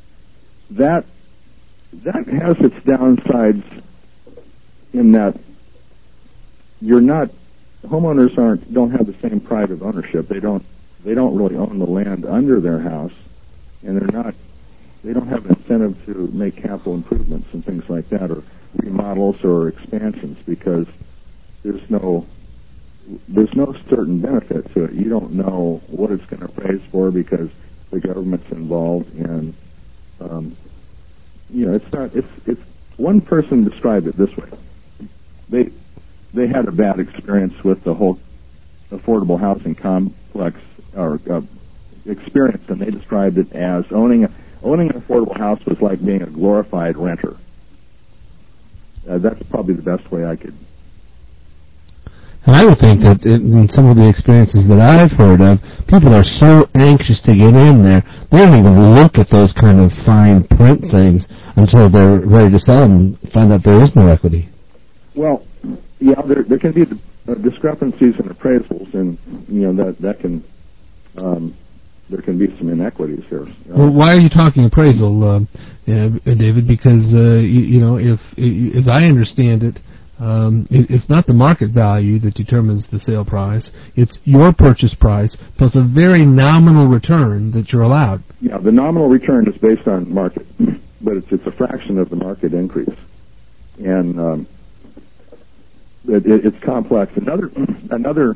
that that has its downsides in that you're not homeowners aren't don't have the same pride of ownership. They don't they don't really own the land under their house, and they're not they don't have an incentive to make capital improvements and things like that, or remodels or expansions, because there's no there's no certain benefit to it. You don't know what it's going to appraise for because the government's involved, and um, you know it's not it's it's one person described it this way. They they had a bad experience with the whole affordable housing complex or uh, experience, and they described it as owning a, owning an affordable house was like being a glorified renter. Uh, that's probably the best way I could. And I would think that in some of the experiences that I've heard of, people are so anxious to get in there, they don't even look at those kind of fine print things until they're ready to sell them and find out there is no equity. Well, yeah, there there can be uh, discrepancies in appraisals, and you know that that can um, there can be some inequities here. Uh, well, why are you talking appraisal, uh, uh, David? Because uh, you, you know, if as I understand it. Um, it, it's not the market value that determines the sale price. It's your purchase price plus a very nominal return that you're allowed. Yeah, the nominal return is based on market, but it's it's a fraction of the market increase, and um, it, it, it's complex. Another another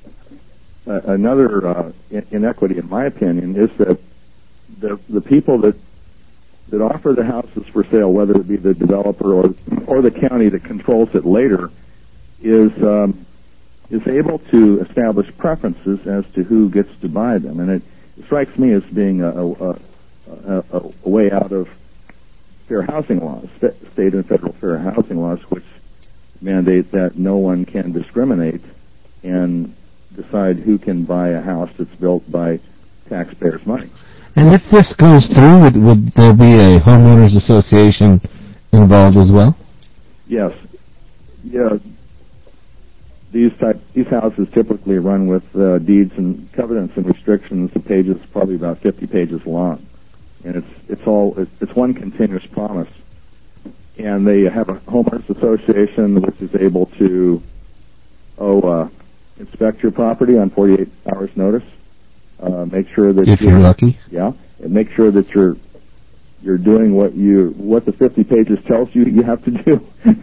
uh, another uh, inequity, in my opinion, is that the the people that that offer the houses for sale, whether it be the developer or or the county that controls it later, is um, is able to establish preferences as to who gets to buy them, and it, it strikes me as being a, a, a, a, a way out of fair housing laws, state and federal fair housing laws, which mandate that no one can discriminate and decide who can buy a house that's built by taxpayers' money. And if this goes through, would, would there be a homeowners association involved as well? Yes. Yeah. These type these houses typically run with uh, deeds and covenants and restrictions. The pages probably about fifty pages long, and it's it's all it's, it's one continuous promise. And they have a homeowners association which is able to oh uh, inspect your property on forty-eight hours notice. Uh, make sure that if you're, you're lucky, yeah, and make sure that you're you're doing what you what the fifty pages tells you you have to do,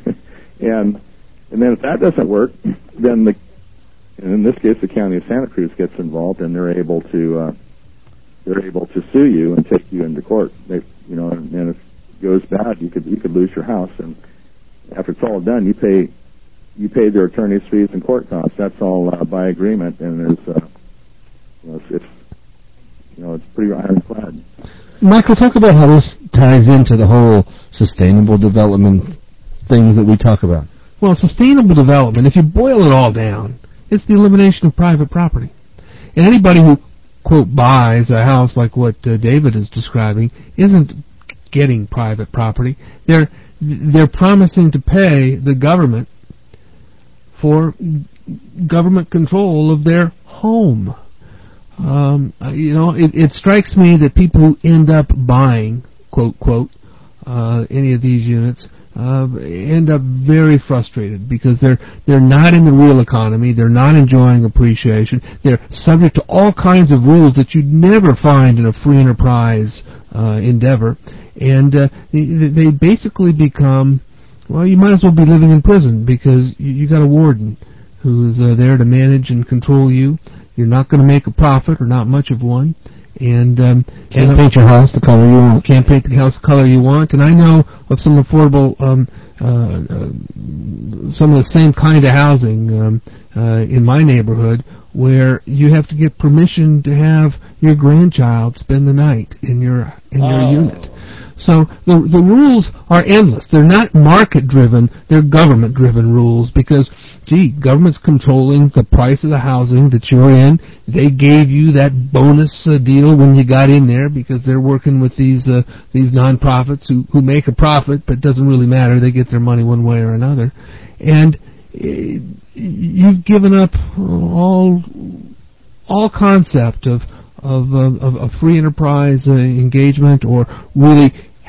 and and then if that doesn't work, then the and in this case the county of Santa Cruz gets involved, and they're able to uh, they're able to sue you and take you into court. They, you know, and, and if it goes bad, you could you could lose your house, and after it's all done, you pay you pay their attorney's fees and court costs. That's all uh, by agreement, and there's. Uh, You know, it's, it's you know it's pretty ironclad. Michael, talk about how this ties into the whole sustainable development things that we talk about. Well, sustainable development, if you boil it all down, it's the elimination of private property. And anybody who, quote, buys a house like what uh, David is describing isn't getting private property. They're they're promising to pay the government for government control of their home. Um, you know, it, it strikes me that people who end up buying, quote, quote, uh, any of these units, uh, end up very frustrated because they're they're not in the real economy, they're not enjoying appreciation, they're subject to all kinds of rules that you'd never find in a free enterprise uh, endeavor, and uh, they, they basically become, well, you might as well be living in prison because you, you got a warden who's uh, there to manage and control you. You're not going to make a profit, or not much of one, and um, can't and, paint your house the color you want. Can't paint the house the color you want. And I know of some affordable, um, uh, uh, some of the same kind of housing um, uh, in my neighborhood, where you have to get permission to have your grandchild spend the night in your in your oh. unit. So the the rules are endless. They're not market-driven. They're government-driven rules because, gee, government's controlling the price of the housing that you're in. They gave you that bonus uh, deal when you got in there because they're working with these uh, these nonprofits who, who make a profit, but it doesn't really matter. They get their money one way or another. And uh, you've given up all all concept of of, of, of free enterprise uh, engagement or really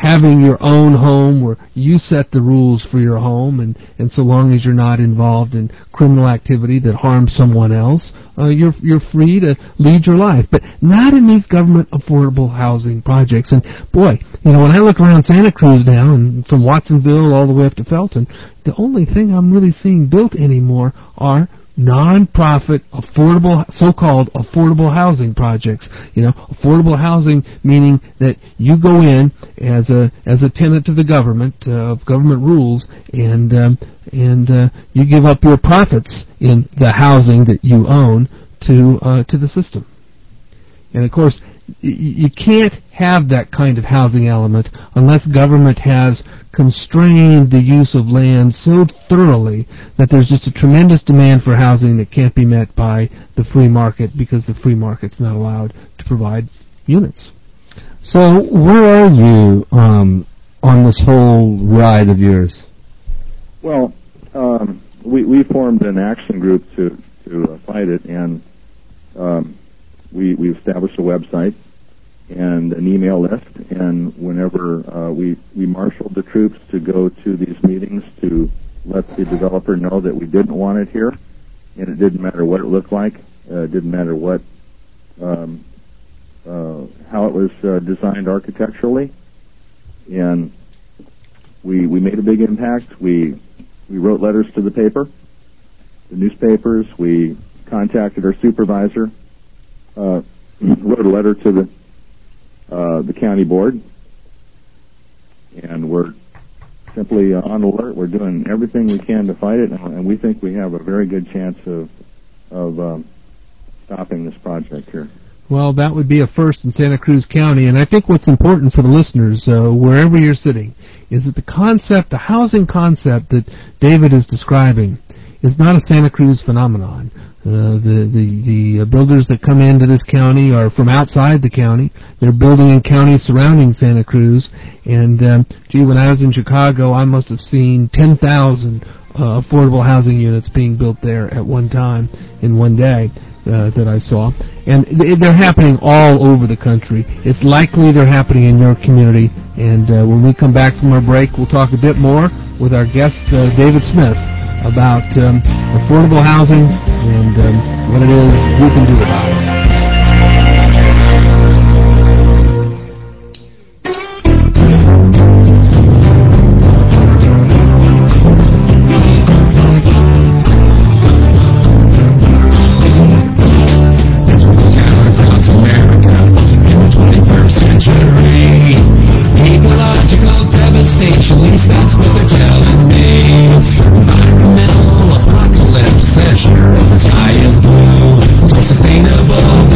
having your own home where you set the rules for your home, and, and so long as you're not involved in criminal activity that harms someone else, uh, you're you're free to lead your life. But not in these government affordable housing projects. And boy, you know, when I look around Santa Cruz now, and from Watsonville all the way up to Felton, the only thing I'm really seeing built anymore are non-profit, affordable, so-called affordable housing projects. You know, affordable housing meaning that you go in as a as a tenant of the government, uh, of government rules, and um, and uh, you give up your profits in the housing that you own to uh, to the system. And of course, you can't have that kind of housing element unless government has constrained the use of land so thoroughly that there's just a tremendous demand for housing that can't be met by the free market because the free market's not allowed to provide units. So where are you um, on this whole ride of yours? Well, um, we, we formed an action group to, to uh, fight it, and um, we, we established a website and an email list, and whenever uh, we we marshaled the troops to go to these meetings to let the developer know that we didn't want it here, and it didn't matter what it looked like, uh, it didn't matter what um, uh, how it was uh, designed architecturally, and we we made a big impact. We we wrote letters to the paper, the newspapers. We contacted our supervisor, uh, wrote a letter to the Uh, the county board, and we're simply uh, on alert. We're doing everything we can to fight it, and, and we think we have a very good chance of of um, stopping this project here. Well, that would be a first in Santa Cruz County, and I think what's important for the listeners, uh, wherever you're sitting, is that the concept, the housing concept that David is describing, is not a Santa Cruz phenomenon. Uh, the the the uh, builders that come into this county are from outside the county. They're building in counties surrounding Santa Cruz. And um, gee, when I was in Chicago, I must have seen ten thousand uh, affordable housing units being built there at one time in one day uh, that I saw. And th- they're happening all over the country. It's likely they're happening in your community. And uh, when we come back from our break, we'll talk a bit more with our guest uh, David Smith about um, affordable housing and um, what it is we can do about it. Across America in the twenty-first century, ecological devastation, at least that's what they're telling me. Environmental apocalypse, as sure as the sky is blue. So sustainable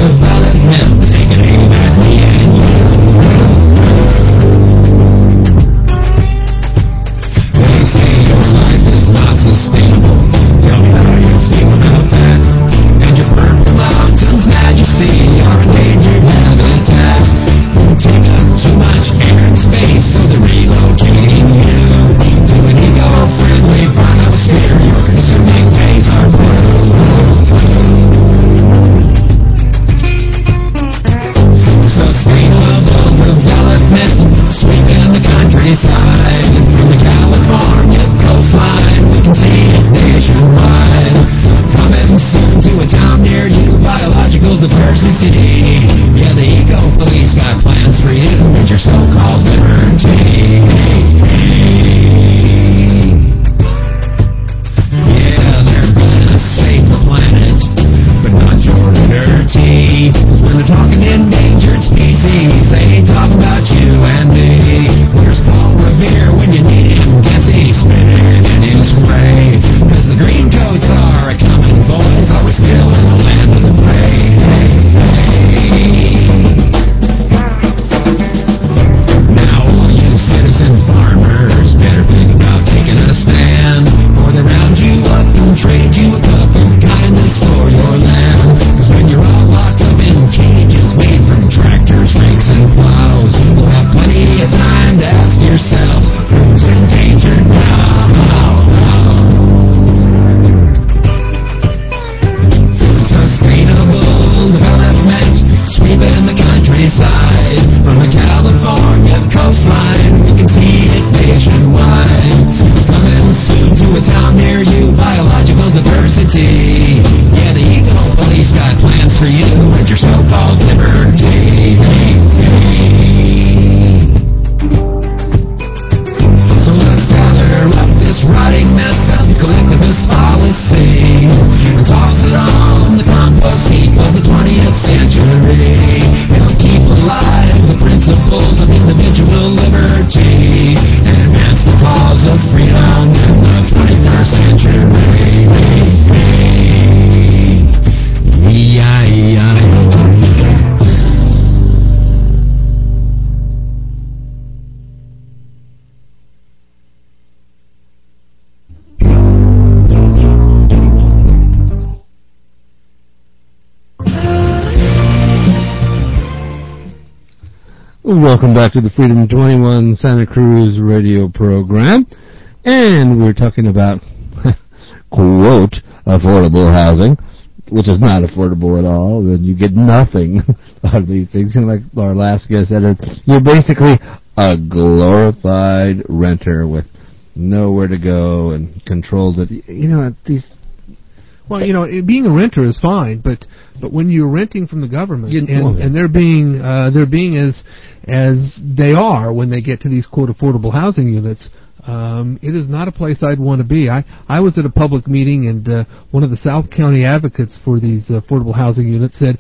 Welcome back to the Freedom twenty-one Santa Cruz radio program. And we're talking about, quote, affordable housing, which is not affordable at all, and you get nothing out of these things. And like our last guest said, you're basically a glorified renter with nowhere to go and controls it. You know, these... Well, you know, it, being a renter is fine, but but when you're renting from the government You- and, and they're being uh, they're being as as they are when they get to these quote affordable housing units, um, it is not a place I'd want to be. I I was at a public meeting and uh, one of the South County advocates for these affordable housing units said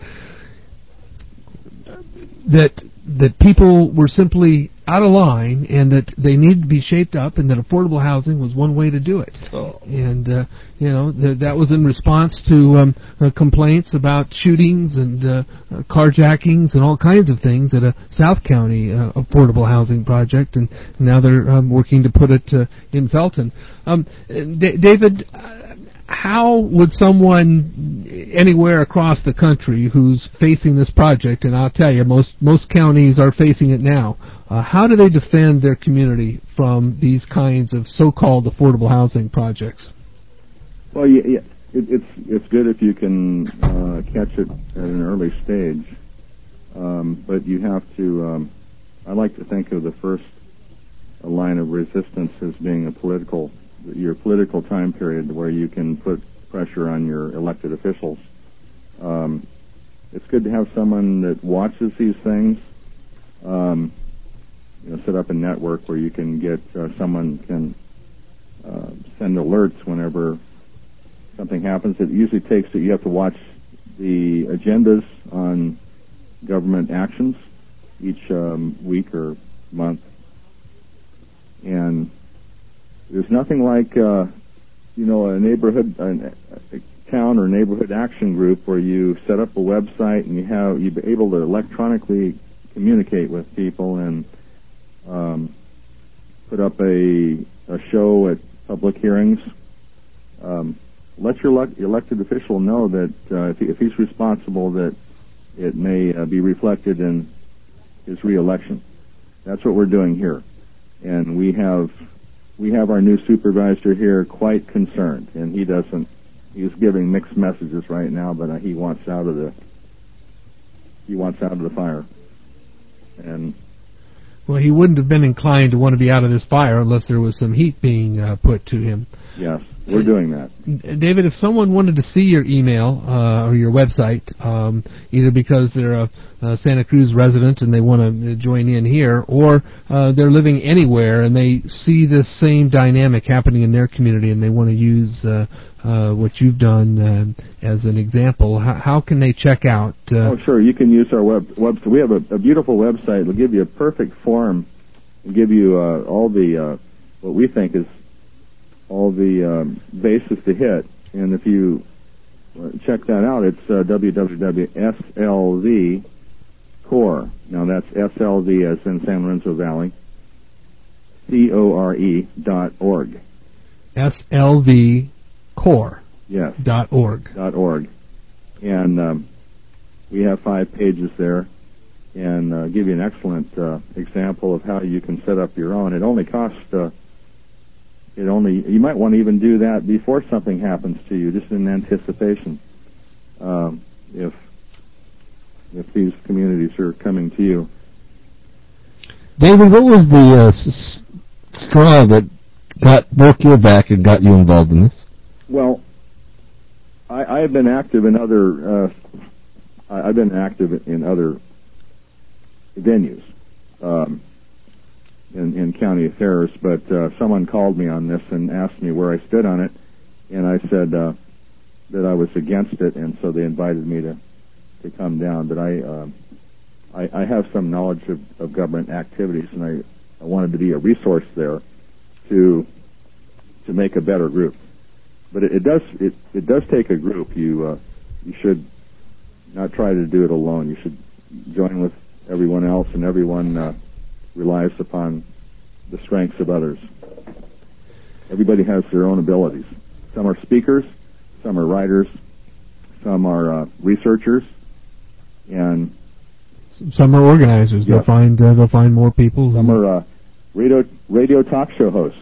that that people were simply out of line and that they needed to be shaped up and that affordable housing was one way to do it. Oh. And, uh, you know, th- that was in response to um, uh, complaints about shootings and uh, uh, carjackings and all kinds of things at a South County uh, affordable housing project, and now they're um, working to put it uh, in Felton. Um, D- David, uh, how would someone anywhere across the country who's facing this project, and I'll tell you, most most counties are facing it now, uh, how do they defend their community from these kinds of so-called affordable housing projects? Well, yeah, yeah. It, it's it's good if you can uh, catch it at an early stage, um, but you have to. Um, I like to think of the first line of resistance as being a political. Your political time period where you can put pressure on your elected officials. Um, it's good to have someone that watches these things. Um, you know, set up a network where you can get uh, someone can uh, send alerts whenever something happens. It usually takes that you have to watch the agendas on government actions each um, week or month, and there's nothing like, uh, you know, a neighborhood, a, a town or neighborhood action group where you set up a website and you have you're able to electronically communicate with people and um, put up a a show at public hearings. Um, let your elect, elected official know that uh, if, he, if he's responsible, that it may uh, be reflected in his reelection. That's what we're doing here, and we have. We have our new supervisor here quite concerned, and he doesn't, he's giving mixed messages right now, but uh, he wants out of the, he wants out of the fire. And Well, he wouldn't have been inclined to want to be out of this fire unless there was some heat being uh, put to him. yes, we're doing that. David, if someone wanted to see your email uh, or your website, um, either because they're a, a Santa Cruz resident and they want to join in here, or uh, they're living anywhere and they see this same dynamic happening in their community and they want to use uh, uh, what you've done uh, as an example, how, how can they check out? Uh, oh, sure, you can use our web website. We have a, a beautiful website. It'll give you a perfect form and give you uh, all the uh, what we think is all the um, bases to hit. And if you uh, check that out, it's uh, w w w dot s l v core. Now that's S L V as in San Lorenzo Valley, C O R E dot org. S L V core. Yes. Dot org. Dot org. And um, we have five pages there and uh, give you an excellent uh, example of how you can set up your own. It only costs... Uh, It only you might want to even do that before something happens to you, just in anticipation. Um, if if these communities are coming to you, David, what was the uh, s- straw that got broke your back and got you involved in this? well, I, I have been active in other. Uh, I, I've been active in other venues. Um, In, in county affairs, but uh, someone called me on this and asked me where I stood on it, and I said uh, that I was against it, and so they invited me to, to come down. But I, uh, I I have some knowledge of, of government activities, and I, I wanted to be a resource there to to make a better group. But it, it does it, it does take a group. You uh, you should not try to do it alone. You should join with everyone else, and everyone. Uh, relies upon the strengths of others. Everybody has their own abilities. Some are speakers, some are writers, some are uh, researchers, and Some are organizers. Yeah. They'll find uh, they'll find more people. Some are uh, radio radio talk show hosts.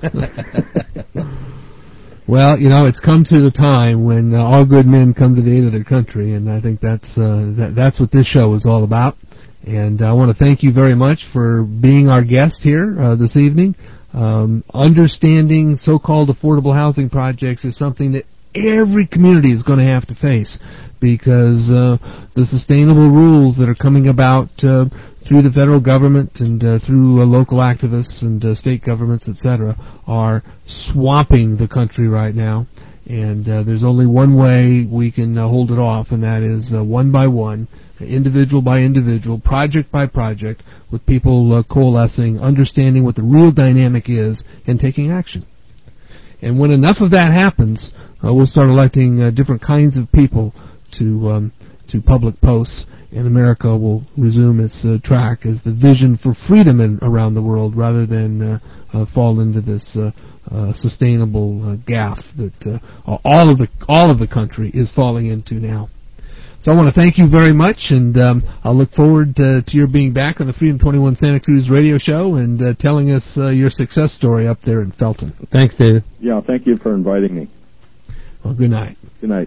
Well, you know, it's come to the time when uh, all good men come to the aid of their country, and I think that's uh, that, that's what this show is all about. And I want to thank you very much for being our guest here uh, this evening. Um, understanding so-called affordable housing projects is something that every community is going to have to face, because uh, the sustainable rules that are coming about uh, through the federal government and uh, through uh, local activists and uh, state governments, et cetera, are swamping the country right now. And uh, there's only one way we can uh, hold it off, and that is uh, one by one, individual by individual, project by project, with people uh, coalescing, understanding what the real dynamic is, and taking action. And when enough of that happens, uh, we'll start electing uh, different kinds of people to um, to public posts, and America will resume its uh, track as the vision for freedom in, around the world, rather than uh, uh, fall into this uh, uh, sustainable uh, gaffe that uh, all of the all of the country is falling into now. So I want to thank you very much, and um, I'll look forward uh, to your being back on the Freedom twenty-one Santa Cruz radio show and uh, telling us uh, your success story up there in Felton. Thanks, David. Yeah, thank you for inviting me. Well, good night. Good night.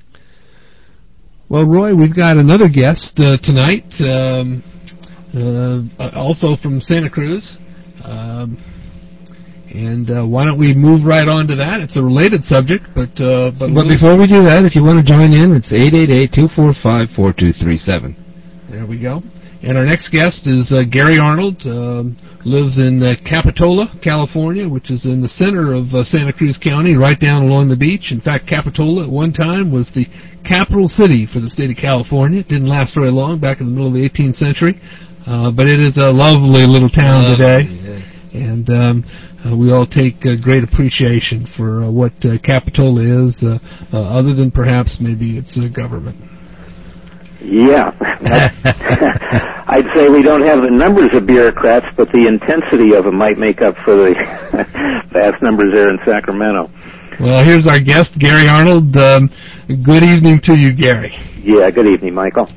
Well, Roy, we've got another guest uh, tonight, um, uh, also from Santa Cruz. Um, and uh, why don't we move right on to that? It's a related subject, but... Uh, but but before we do that, if you want to join in, it's eight eight eight, two four five, four two three seven. There we go. And our next guest is uh, Gary Arnold, um, lives in uh, Capitola, California, which is in the center of uh, Santa Cruz County, right down along the beach. In fact, Capitola at one time was the capital city for the state of California. It didn't last very long, back in the middle of the eighteenth century, uh, but it is a lovely little town lovely, today. Yeah. And um, uh, we all take uh, great appreciation for uh, what uh, Capitola is, uh, uh, other than perhaps maybe its uh, government. Yeah. I'd say we don't have the numbers of bureaucrats, but the intensity of them might make up for the vast numbers there in Sacramento. Well, here's our guest, Gary Arnold. Um, good evening to you, Gary. Yeah, good evening, Michael.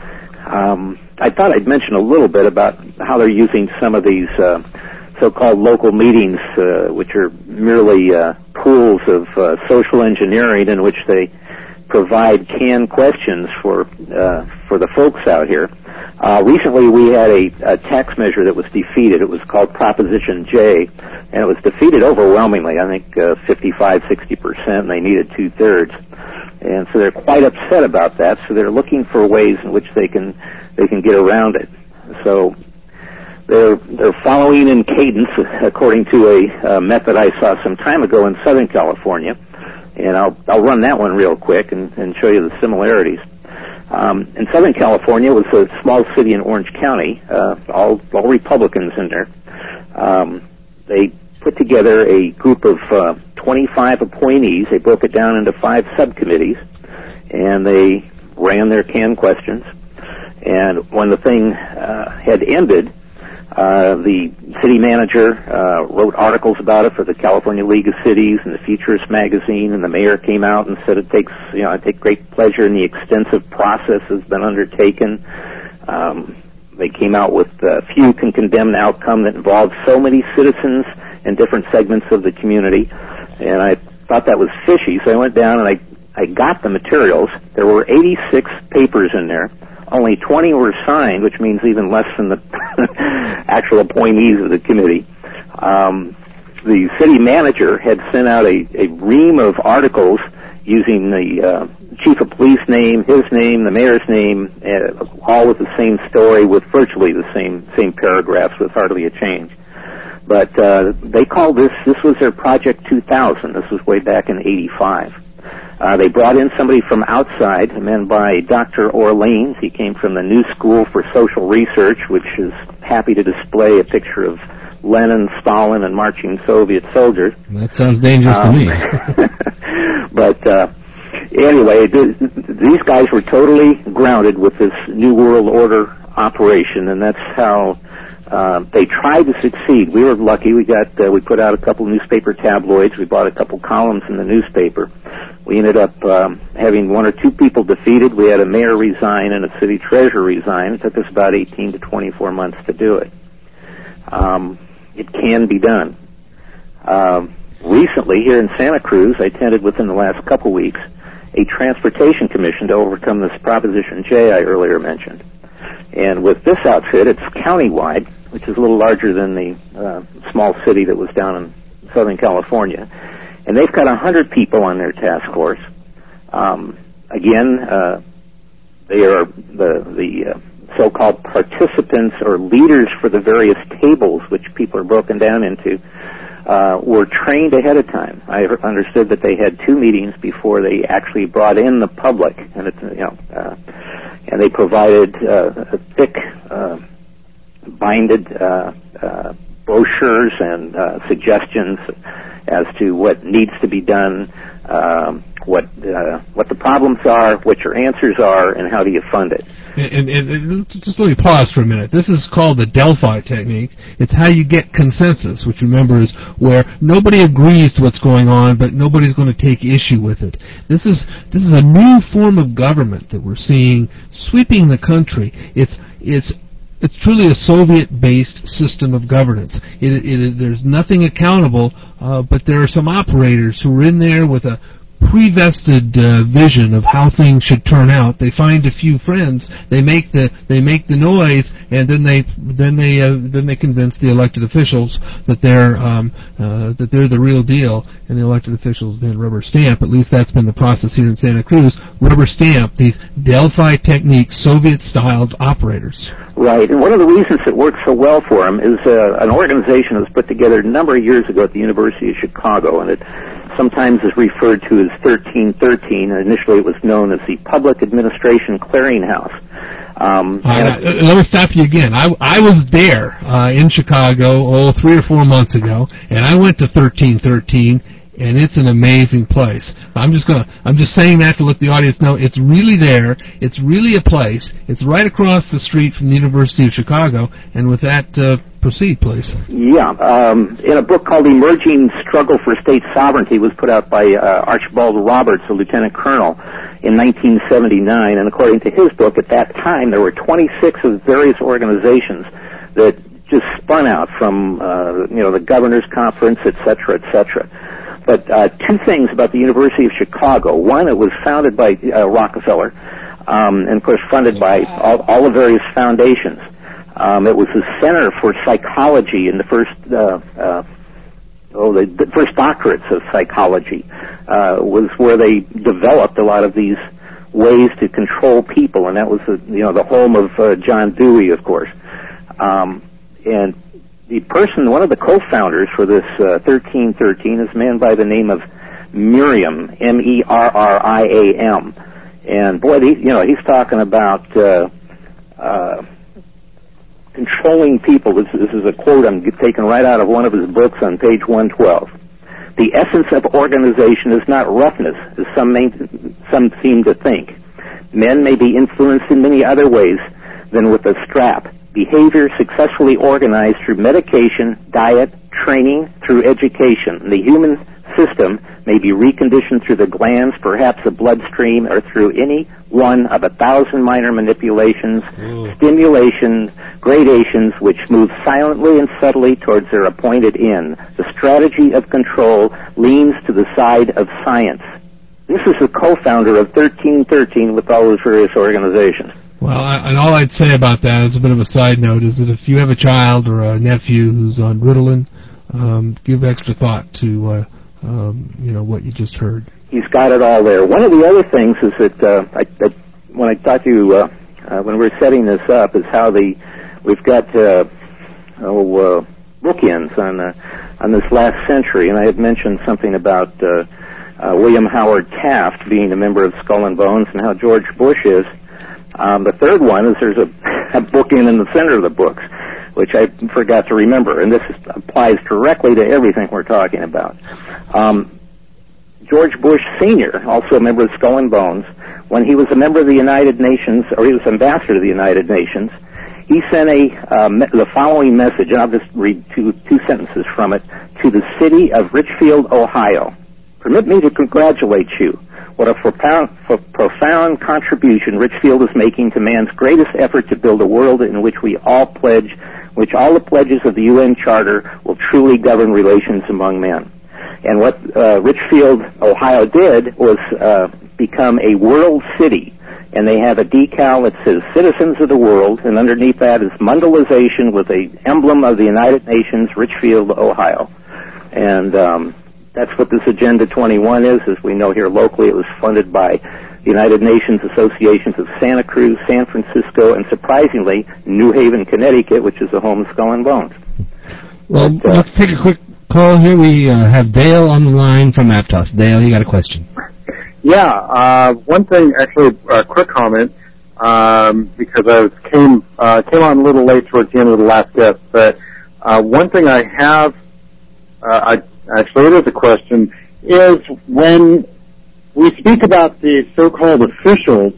Um, I thought I'd mention a little bit about how they're using some of these uh, so-called local meetings, uh, which are merely uh, pools of uh, social engineering in which they provide canned questions for uh, for the folks out here. Uh, recently, we had a, a tax measure that was defeated. It was called Proposition J, and it was defeated overwhelmingly. I think uh, fifty-five, sixty percent, and they needed two-thirds. And so they're quite upset about that. So they're looking for ways in which they can they can get around it. So they're they're following in cadence according to a uh, method I saw some time ago in Southern California. And I'll I'll run that one real quick and, and show you the similarities. Um, in Southern California, it was a small city in Orange County, uh, all all Republicans in there. Um, they put together a group of uh, twenty-five appointees. They broke it down into five subcommittees, and they ran their canned questions. And when the thing uh, had ended, Uh, the city manager uh, wrote articles about it for the California League of Cities and the Futurist magazine, and the mayor came out and said it takes, you know, I take great pleasure in the extensive process that's been undertaken. Um, they came out with a few can condemn an outcome that involved so many citizens and different segments of the community, and I thought that was fishy, so I went down and I, I got the materials. There were eighty-six papers in there. Only twenty were signed, which means even less than the actual appointees of the committee. Um, the city manager had sent out a, a ream of articles using the uh, chief of police name, his name, the mayor's name, uh, all with the same story, with virtually the same same paragraphs, with hardly a change. But uh, they called this, this was their Project two thousand. This was way back in eighty-five. Uh, they brought in somebody from outside, a man by Doctor Orleans. He came from the New School for Social Research, which is happy to display a picture of Lenin, Stalin, and marching Soviet soldiers. That sounds dangerous um, to me. But uh, anyway, th- these guys were totally grounded with this New World Order operation, and that's how uh, they tried to succeed. We were lucky. We got uh, we put out a couple newspaper tabloids. We bought a couple columns in the newspaper. We ended up um, having one or two people defeated. We had a mayor resign and a city treasurer resign. It took us about eighteen to twenty-four months to do it. Um, it can be done. Um, recently, here in Santa Cruz, I attended within the last couple weeks a transportation commission to overcome this Proposition J I earlier mentioned. And with this outfit, it's countywide, which is a little larger than the uh, small city that was down in Southern California. And they've got one hundred people on their task force. Um, again, uh, they are the, the uh, so-called participants or leaders for the various tables, which people are broken down into, uh, were trained ahead of time. I understood that they had two meetings before they actually brought in the public, and it's, you know, uh, and they provided uh, a thick, uh, binded uh, uh, brochures and uh, suggestions as to what needs to be done, um, what uh, what the problems are, what your answers are, and how do you fund it. And, and, and just let me pause for a minute. This is called the Delphi technique. It's how you get consensus, which remember is where nobody agrees to what's going on, but nobody's going to take issue with it. This is this is a new form of government that we're seeing sweeping the country. It's it's It's truly a Soviet-based system of governance. It, it, there's nothing accountable, uh, but there are some operators who are in there with a pre-vested uh, vision of how things should turn out. They find a few friends, they make the they make the noise, and then they then they uh, then they convince the elected officials that they're um, uh, that they're the real deal, and the elected officials then rubber stamp. At least that's been the process here in Santa Cruz. Rubber stamp these Delphi technique, Soviet-styled operators. Right, and one of the reasons it works so well for them is uh, an organization that was put together a number of years ago at the University of Chicago, and it sometimes is referred to as thirteen thirteen. Initially, it was known as the Public Administration Clearinghouse. Um, uh, let me stop you again. I, I was there uh, in Chicago, oh, three or four months ago, and I went to thirteen thirteen. And it's an amazing place. I'm just gonna, I'm just saying that to let the audience know it's really there. It's really a place. It's right across the street from the University of Chicago. And with that, uh, proceed, please. Yeah. Um, in a book called Emerging Struggle for State Sovereignty, was put out by uh, Archibald Roberts, a lieutenant colonel, in nineteen seventy-nine. And according to his book, at that time, there were twenty-six of various organizations that just spun out from, uh, you know, the Governor's Conference, et cetera, et cetera. But uh, two things about the University of Chicago. One, it was founded by uh, Rockefeller, um, and of course funded by all, all the various foundations. Um, it was the center for psychology in the first, uh, uh, oh, the, the first doctorates of psychology. Uh, was where they developed a lot of these ways to control people, and that was the, you know, the home of uh, John Dewey, of course. Um, and The person, one of the co-founders for this uh, thirteen thirteen is a man by the name of Miriam, M E R R I A M. And boy, he, you know, he's talking about uh, uh, controlling people. This, this is a quote I'm taken right out of one of his books on page one twelve. The essence of organization is not roughness, as some, may, some seem to think. Men may be influenced in many other ways than with a strap. Behavior successfully organized through medication, diet, training, through education. The human system may be reconditioned through the glands, perhaps a bloodstream, or through any one of a thousand minor manipulations, mm. stimulations, gradations, which move silently and subtly towards their appointed end. The strategy of control leans to the side of science. This is the co-founder of thirteen thirteen with all those various organizations. Well, I, and all I'd say about that, as a bit of a side note, is that if you have a child or a nephew who's on Ritalin, um, give extra thought to, uh, um, you know, what you just heard. He's got it all there. One of the other things is that uh, I, I, when I talked to you uh, uh, when we were setting this up, is how the we've got uh, oh, uh, bookends on uh, on this last century, and I had mentioned something about uh, uh, William Howard Taft being a member of Skull and Bones, and how George Bush is. Um, the third one is there's a, a bookend in the center of the books, which I forgot to remember, and this is, applies directly to everything we're talking about. Um, George Bush Senior, also a member of Skull and Bones, when he was a member of the United Nations, or he was ambassador to the United Nations, he sent a uh, me- the following message, and I'll just read two, two sentences from it, to the city of Richfield, Ohio. Permit me to congratulate you What a profound, profound contribution Richfield is making to man's greatest effort to build a world in which we all pledge, which all the pledges of the U N Charter will truly govern relations among men. And what uh, Richfield, Ohio did was uh, become a world city. And they have a decal that says Citizens of the World, and underneath that is Mundialization with a emblem of the United Nations, Richfield, Ohio. And um, that's what this Agenda twenty-one is. As we know here locally, it was funded by the United Nations Associations of Santa Cruz, San Francisco, and surprisingly, New Haven, Connecticut, which is the home of Skull and Bones. Well, but, uh, let's take a quick call here. We uh, have Dale on the line from Aptos. Dale, you got a question? Yeah, uh, one thing, actually, a quick comment, um, because I was, came uh, came on a little late towards the end of the last guest, but uh, one thing I have, uh, I, actually it is a question, is when we speak about the so-called officials,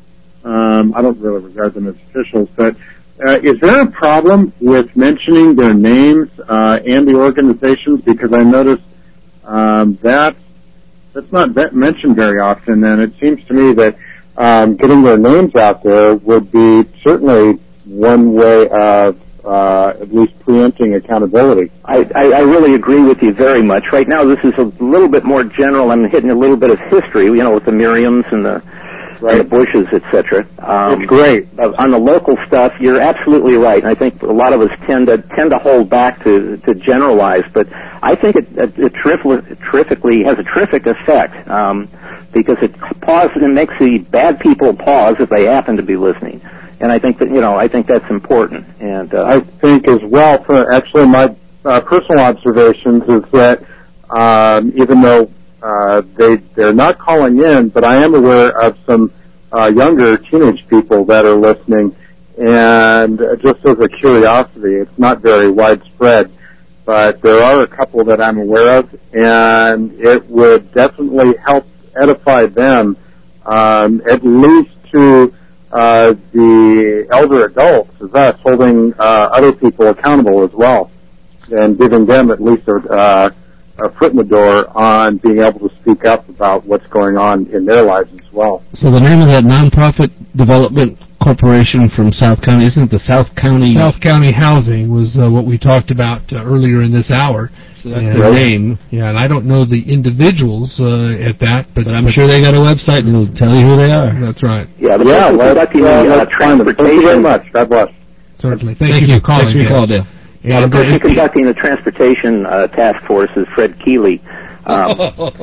um, I don't really regard them as officials, but uh, is there a problem with mentioning their names uh, and the organizations? Because I noticed um, that That's not mentioned very often, and it seems to me that um, getting their names out there would be certainly one way of uh, at least preempting accountability. I, I, I really agree with you very much. Right now, this is a little bit more general. I'm hitting a little bit of history, you know, with the Miriams and the, right. and the Bushes, et cetera. Um, it's great. On the local stuff, you're absolutely right. I think a lot of us tend to tend to hold back to, to generalize, but I think it, it, it terrific, terrifically has a terrific effect um, because it pauses and makes the bad people pause if they happen to be listening. And I think that, you know, I think that's important. And uh, I think as well, for actually my uh, personal observations is that um, even though uh, they, they're not calling in, but I am aware of some uh, younger teenage people that are listening. And just as a curiosity, it's not very widespread, but there are a couple that I'm aware of, and it would definitely help edify them, um, at least to uh, the elder adults as us, holding uh, other people accountable as well, and giving them at least a, uh, a foot in the door on being able to speak up about what's going on in their lives as well. So the name of that nonprofit development corporation from South County, isn't it the South County? South County Housing was uh, what we talked about uh, earlier in this hour. So that's and, the name. Yeah, and I don't know the individuals uh, at that, but, but I'm sure they got a website and it'll tell you who they are. That's right. Yeah, but yeah, well, that's the uh, transportation. Thank you very much. God bless. Certainly. Thank, Thank you you for calling. Thanks for your call, Dale. Yeah, the person conducting the transportation uh, task force is Fred Keeley. Um,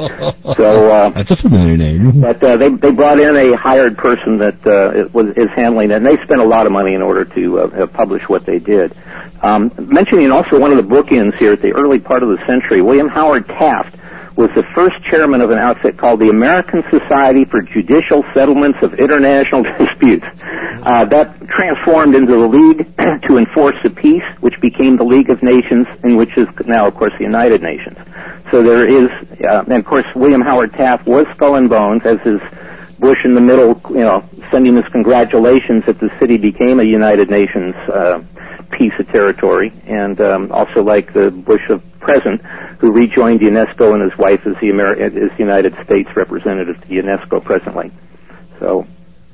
so uh, that's a familiar name. But uh, they they brought in a hired person that uh, was is handling it, and they spent a lot of money in order to uh, publish what they did. Um, mentioning also one of the bookends here at the early part of the century, William Howard Taft was the first chairman of an outfit called the American Society for Judicial Settlements of International Disputes. Uh, that transformed into the League to Enforce the Peace, which became the League of Nations, and which is now, of course, the United Nations. So there is, uh, and of course, William Howard Taft was Skull and Bones, as is Bush in the middle, you know, sending his congratulations that the city became a United Nations uh, piece of territory, and um, also like the Bush of present, who rejoined UNESCO, and his wife is the Ameri- is the United States representative to UNESCO presently. So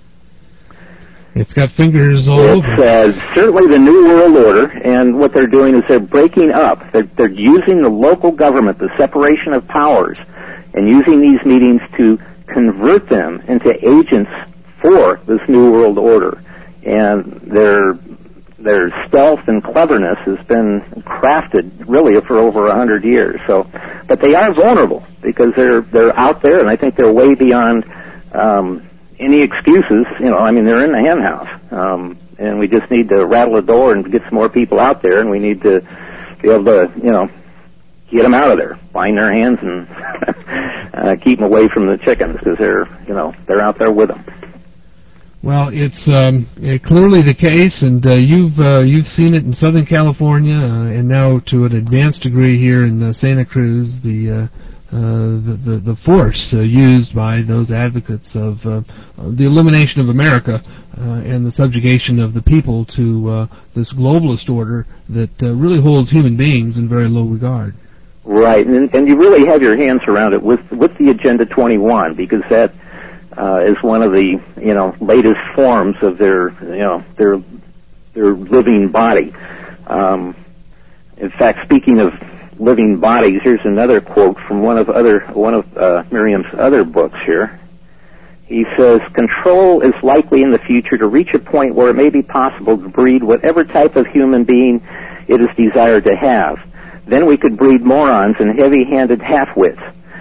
it's got fingers all it's, over. It's uh, certainly the New World Order, and what they're doing is they're breaking up. They're, they're using the local government, the separation of powers, and using these meetings to convert them into agents for this New World Order. And their their stealth and cleverness has been crafted really for over a hundred years. So, but they are vulnerable because they're they're out there, and I think they're way beyond um, any excuses. You know, I mean, they're in the hen house, um, and we just need to rattle a door and get some more people out there, and we need to be able to, you know, get them out of there, bind their hands, and uh, keep them away from the chickens because they're, you know, they're out there with them. Well, it's um, uh, clearly the case, and uh, you've uh, you've seen it in Southern California, uh, and now to an advanced degree here in uh, Santa Cruz. The uh, uh, the, the the force uh, used by those advocates of uh, the elimination of America uh, and the subjugation of the people to uh, this globalist order that uh, really holds human beings in very low regard. Right, and, and you really have your hands around it with with the Agenda twenty-one, because that uh, is one of the you know latest forms of their you know their their living body. Um, in fact, speaking of living bodies, here's another quote from one of other one of uh, Miriam's other books here. He says, "Control is likely in the future to reach a point where it may be possible to breed whatever type of human being it is desired to have. Then we could breed morons and heavy-handed half-wits.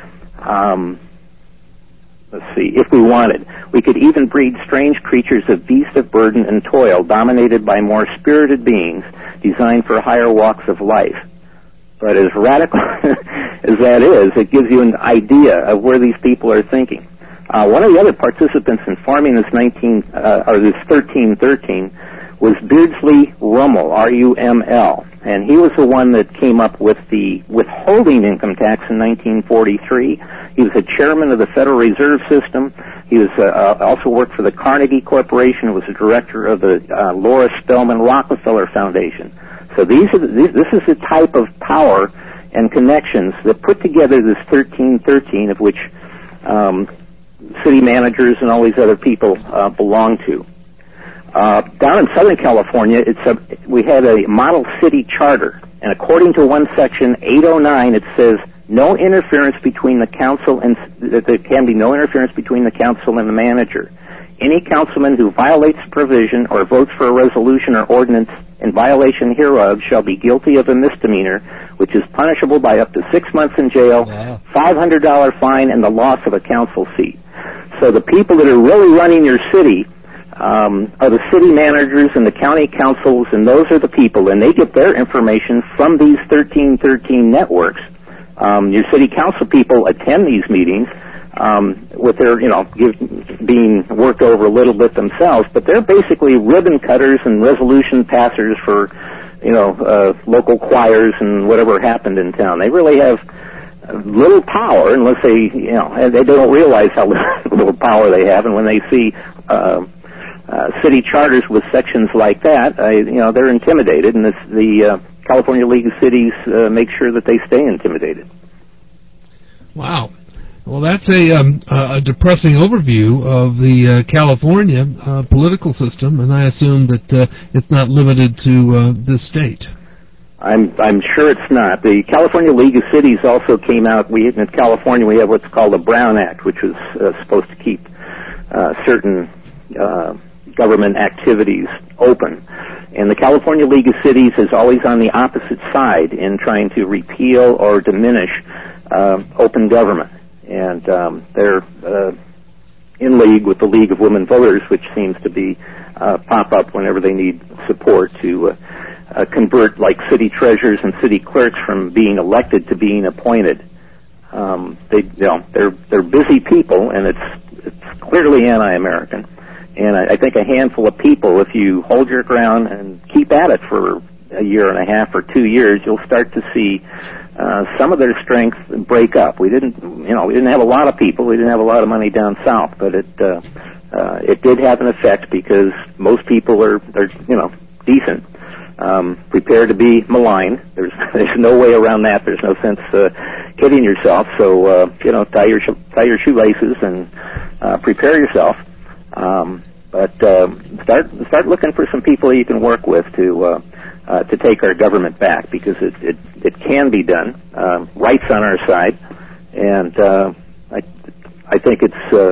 Um, let's see, if we wanted. We could even breed strange creatures of beast of burden and toil, dominated by more spirited beings, designed for higher walks of life." But as radical as that is, it gives you an idea of where these people are thinking. Uh, one of the other participants in forming this nineteen uh, or this thirteen thirteen was Beardsley Rummel, R U M L, and he was the one that came up with the withholding income tax in nineteen forty-three. He was the chairman of the Federal Reserve System. He was uh, also worked for the Carnegie Corporation. Was the director of the uh, Laura Spelman Rockefeller Foundation. So these are the, this is the type of power and connections that put together this thirteen thirteen, of which um, city managers and all these other people uh, belong to. Uh, down in Southern California, it's a, we had a model city charter, and according to one section, eight oh nine, it says no interference between the council and that there can be no interference between the council and the manager. Any councilman who violates the provision or votes for a resolution or ordinance in violation hereof shall be guilty of a misdemeanor, which is punishable by up to six months in jail, wow. five hundred dollars fine, and the loss of a council seat. So the people that are really running your city um, are the city managers and the county councils, and those are the people, and they get their information from these thirteen thirteen networks. Um, your city council people attend these meetings um, with their, you know, give, being worked over a little bit themselves, but they're basically ribbon cutters and resolution passers for, you know, uh, local choirs and whatever happened in town. They really have little power unless they, you know, and they don't realize how little power they have, and when they see uh, uh, city charters with sections like that, I, you know, they're intimidated, and this, the uh, California League of Cities uh, make sure that they stay intimidated. Wow. Well, that's a, um, a depressing overview of the uh, California uh, political system, and I assume that uh, it's not limited to uh, this state. I'm I'm sure it's not. The California League of Cities also came out. We in California we have what's called the Brown Act, which was uh, supposed to keep uh, certain uh, government activities open. And the California League of Cities is always on the opposite side in trying to repeal or diminish uh, open government. And um, they're uh, in league with the League of Women Voters, which seems to be uh, pop up whenever they need support to uh, uh, convert, like, city treasurers and city clerks from being elected to being appointed. Um, they, you know, they're they're busy people, and it's it's clearly anti-American. And I, I think a handful of people, if you hold your ground and keep at it for a year and a half or two years, you'll start to see uh, some of their strength break up. We didn't, you know, we didn't have a lot of people. We didn't have a lot of money down south, but it uh, uh, it did have an effect because most people are, are you know, decent, um, prepared to be maligned. There's there's no way around that. There's no sense uh, kidding yourself. So uh, you know, tie your tie your shoelaces and uh, prepare yourself. Um, but uh, start start looking for some people you can work with to uh, uh, to take our government back, because it it, it can be done. Um, right's on our side, and uh, I I think it's uh,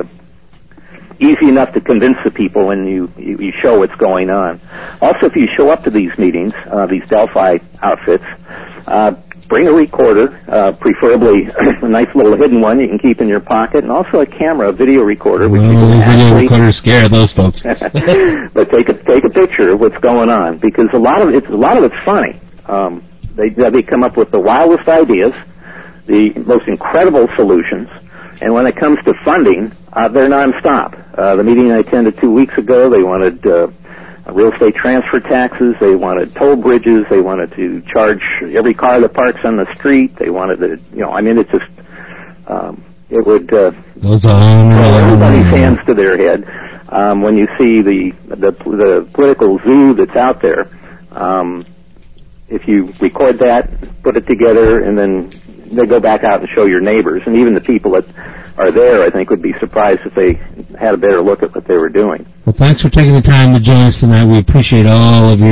easy enough to convince the people when you, you you show what's going on. Also, if you show up to these meetings, uh, these Delphi outfits, uh, bring a recorder, uh, preferably a nice little hidden one you can keep in your pocket, and also a camera, a video recorder, which oh, you can actually... video recorder scare those folks. But take a take a picture of what's going on, because a lot of it's a lot of it's funny. Um, they they come up with the wildest ideas, the most incredible solutions, and when it comes to funding, uh, they're nonstop. Uh, the meeting I attended two weeks ago, they wanted uh, real estate transfer taxes, they wanted toll bridges, they wanted to charge every car that parks on the street, they wanted to, you know, I mean, it's just, um, it would uh, throw everybody's hands to their head um, when you see the, the the political zoo that's out there. Um, if you record that, put it together, and then they go back out and show your neighbors, and even the people that are there, I think, would be surprised if they had a better look at what they were doing. Well, thanks for taking the time to join us tonight. We appreciate all of your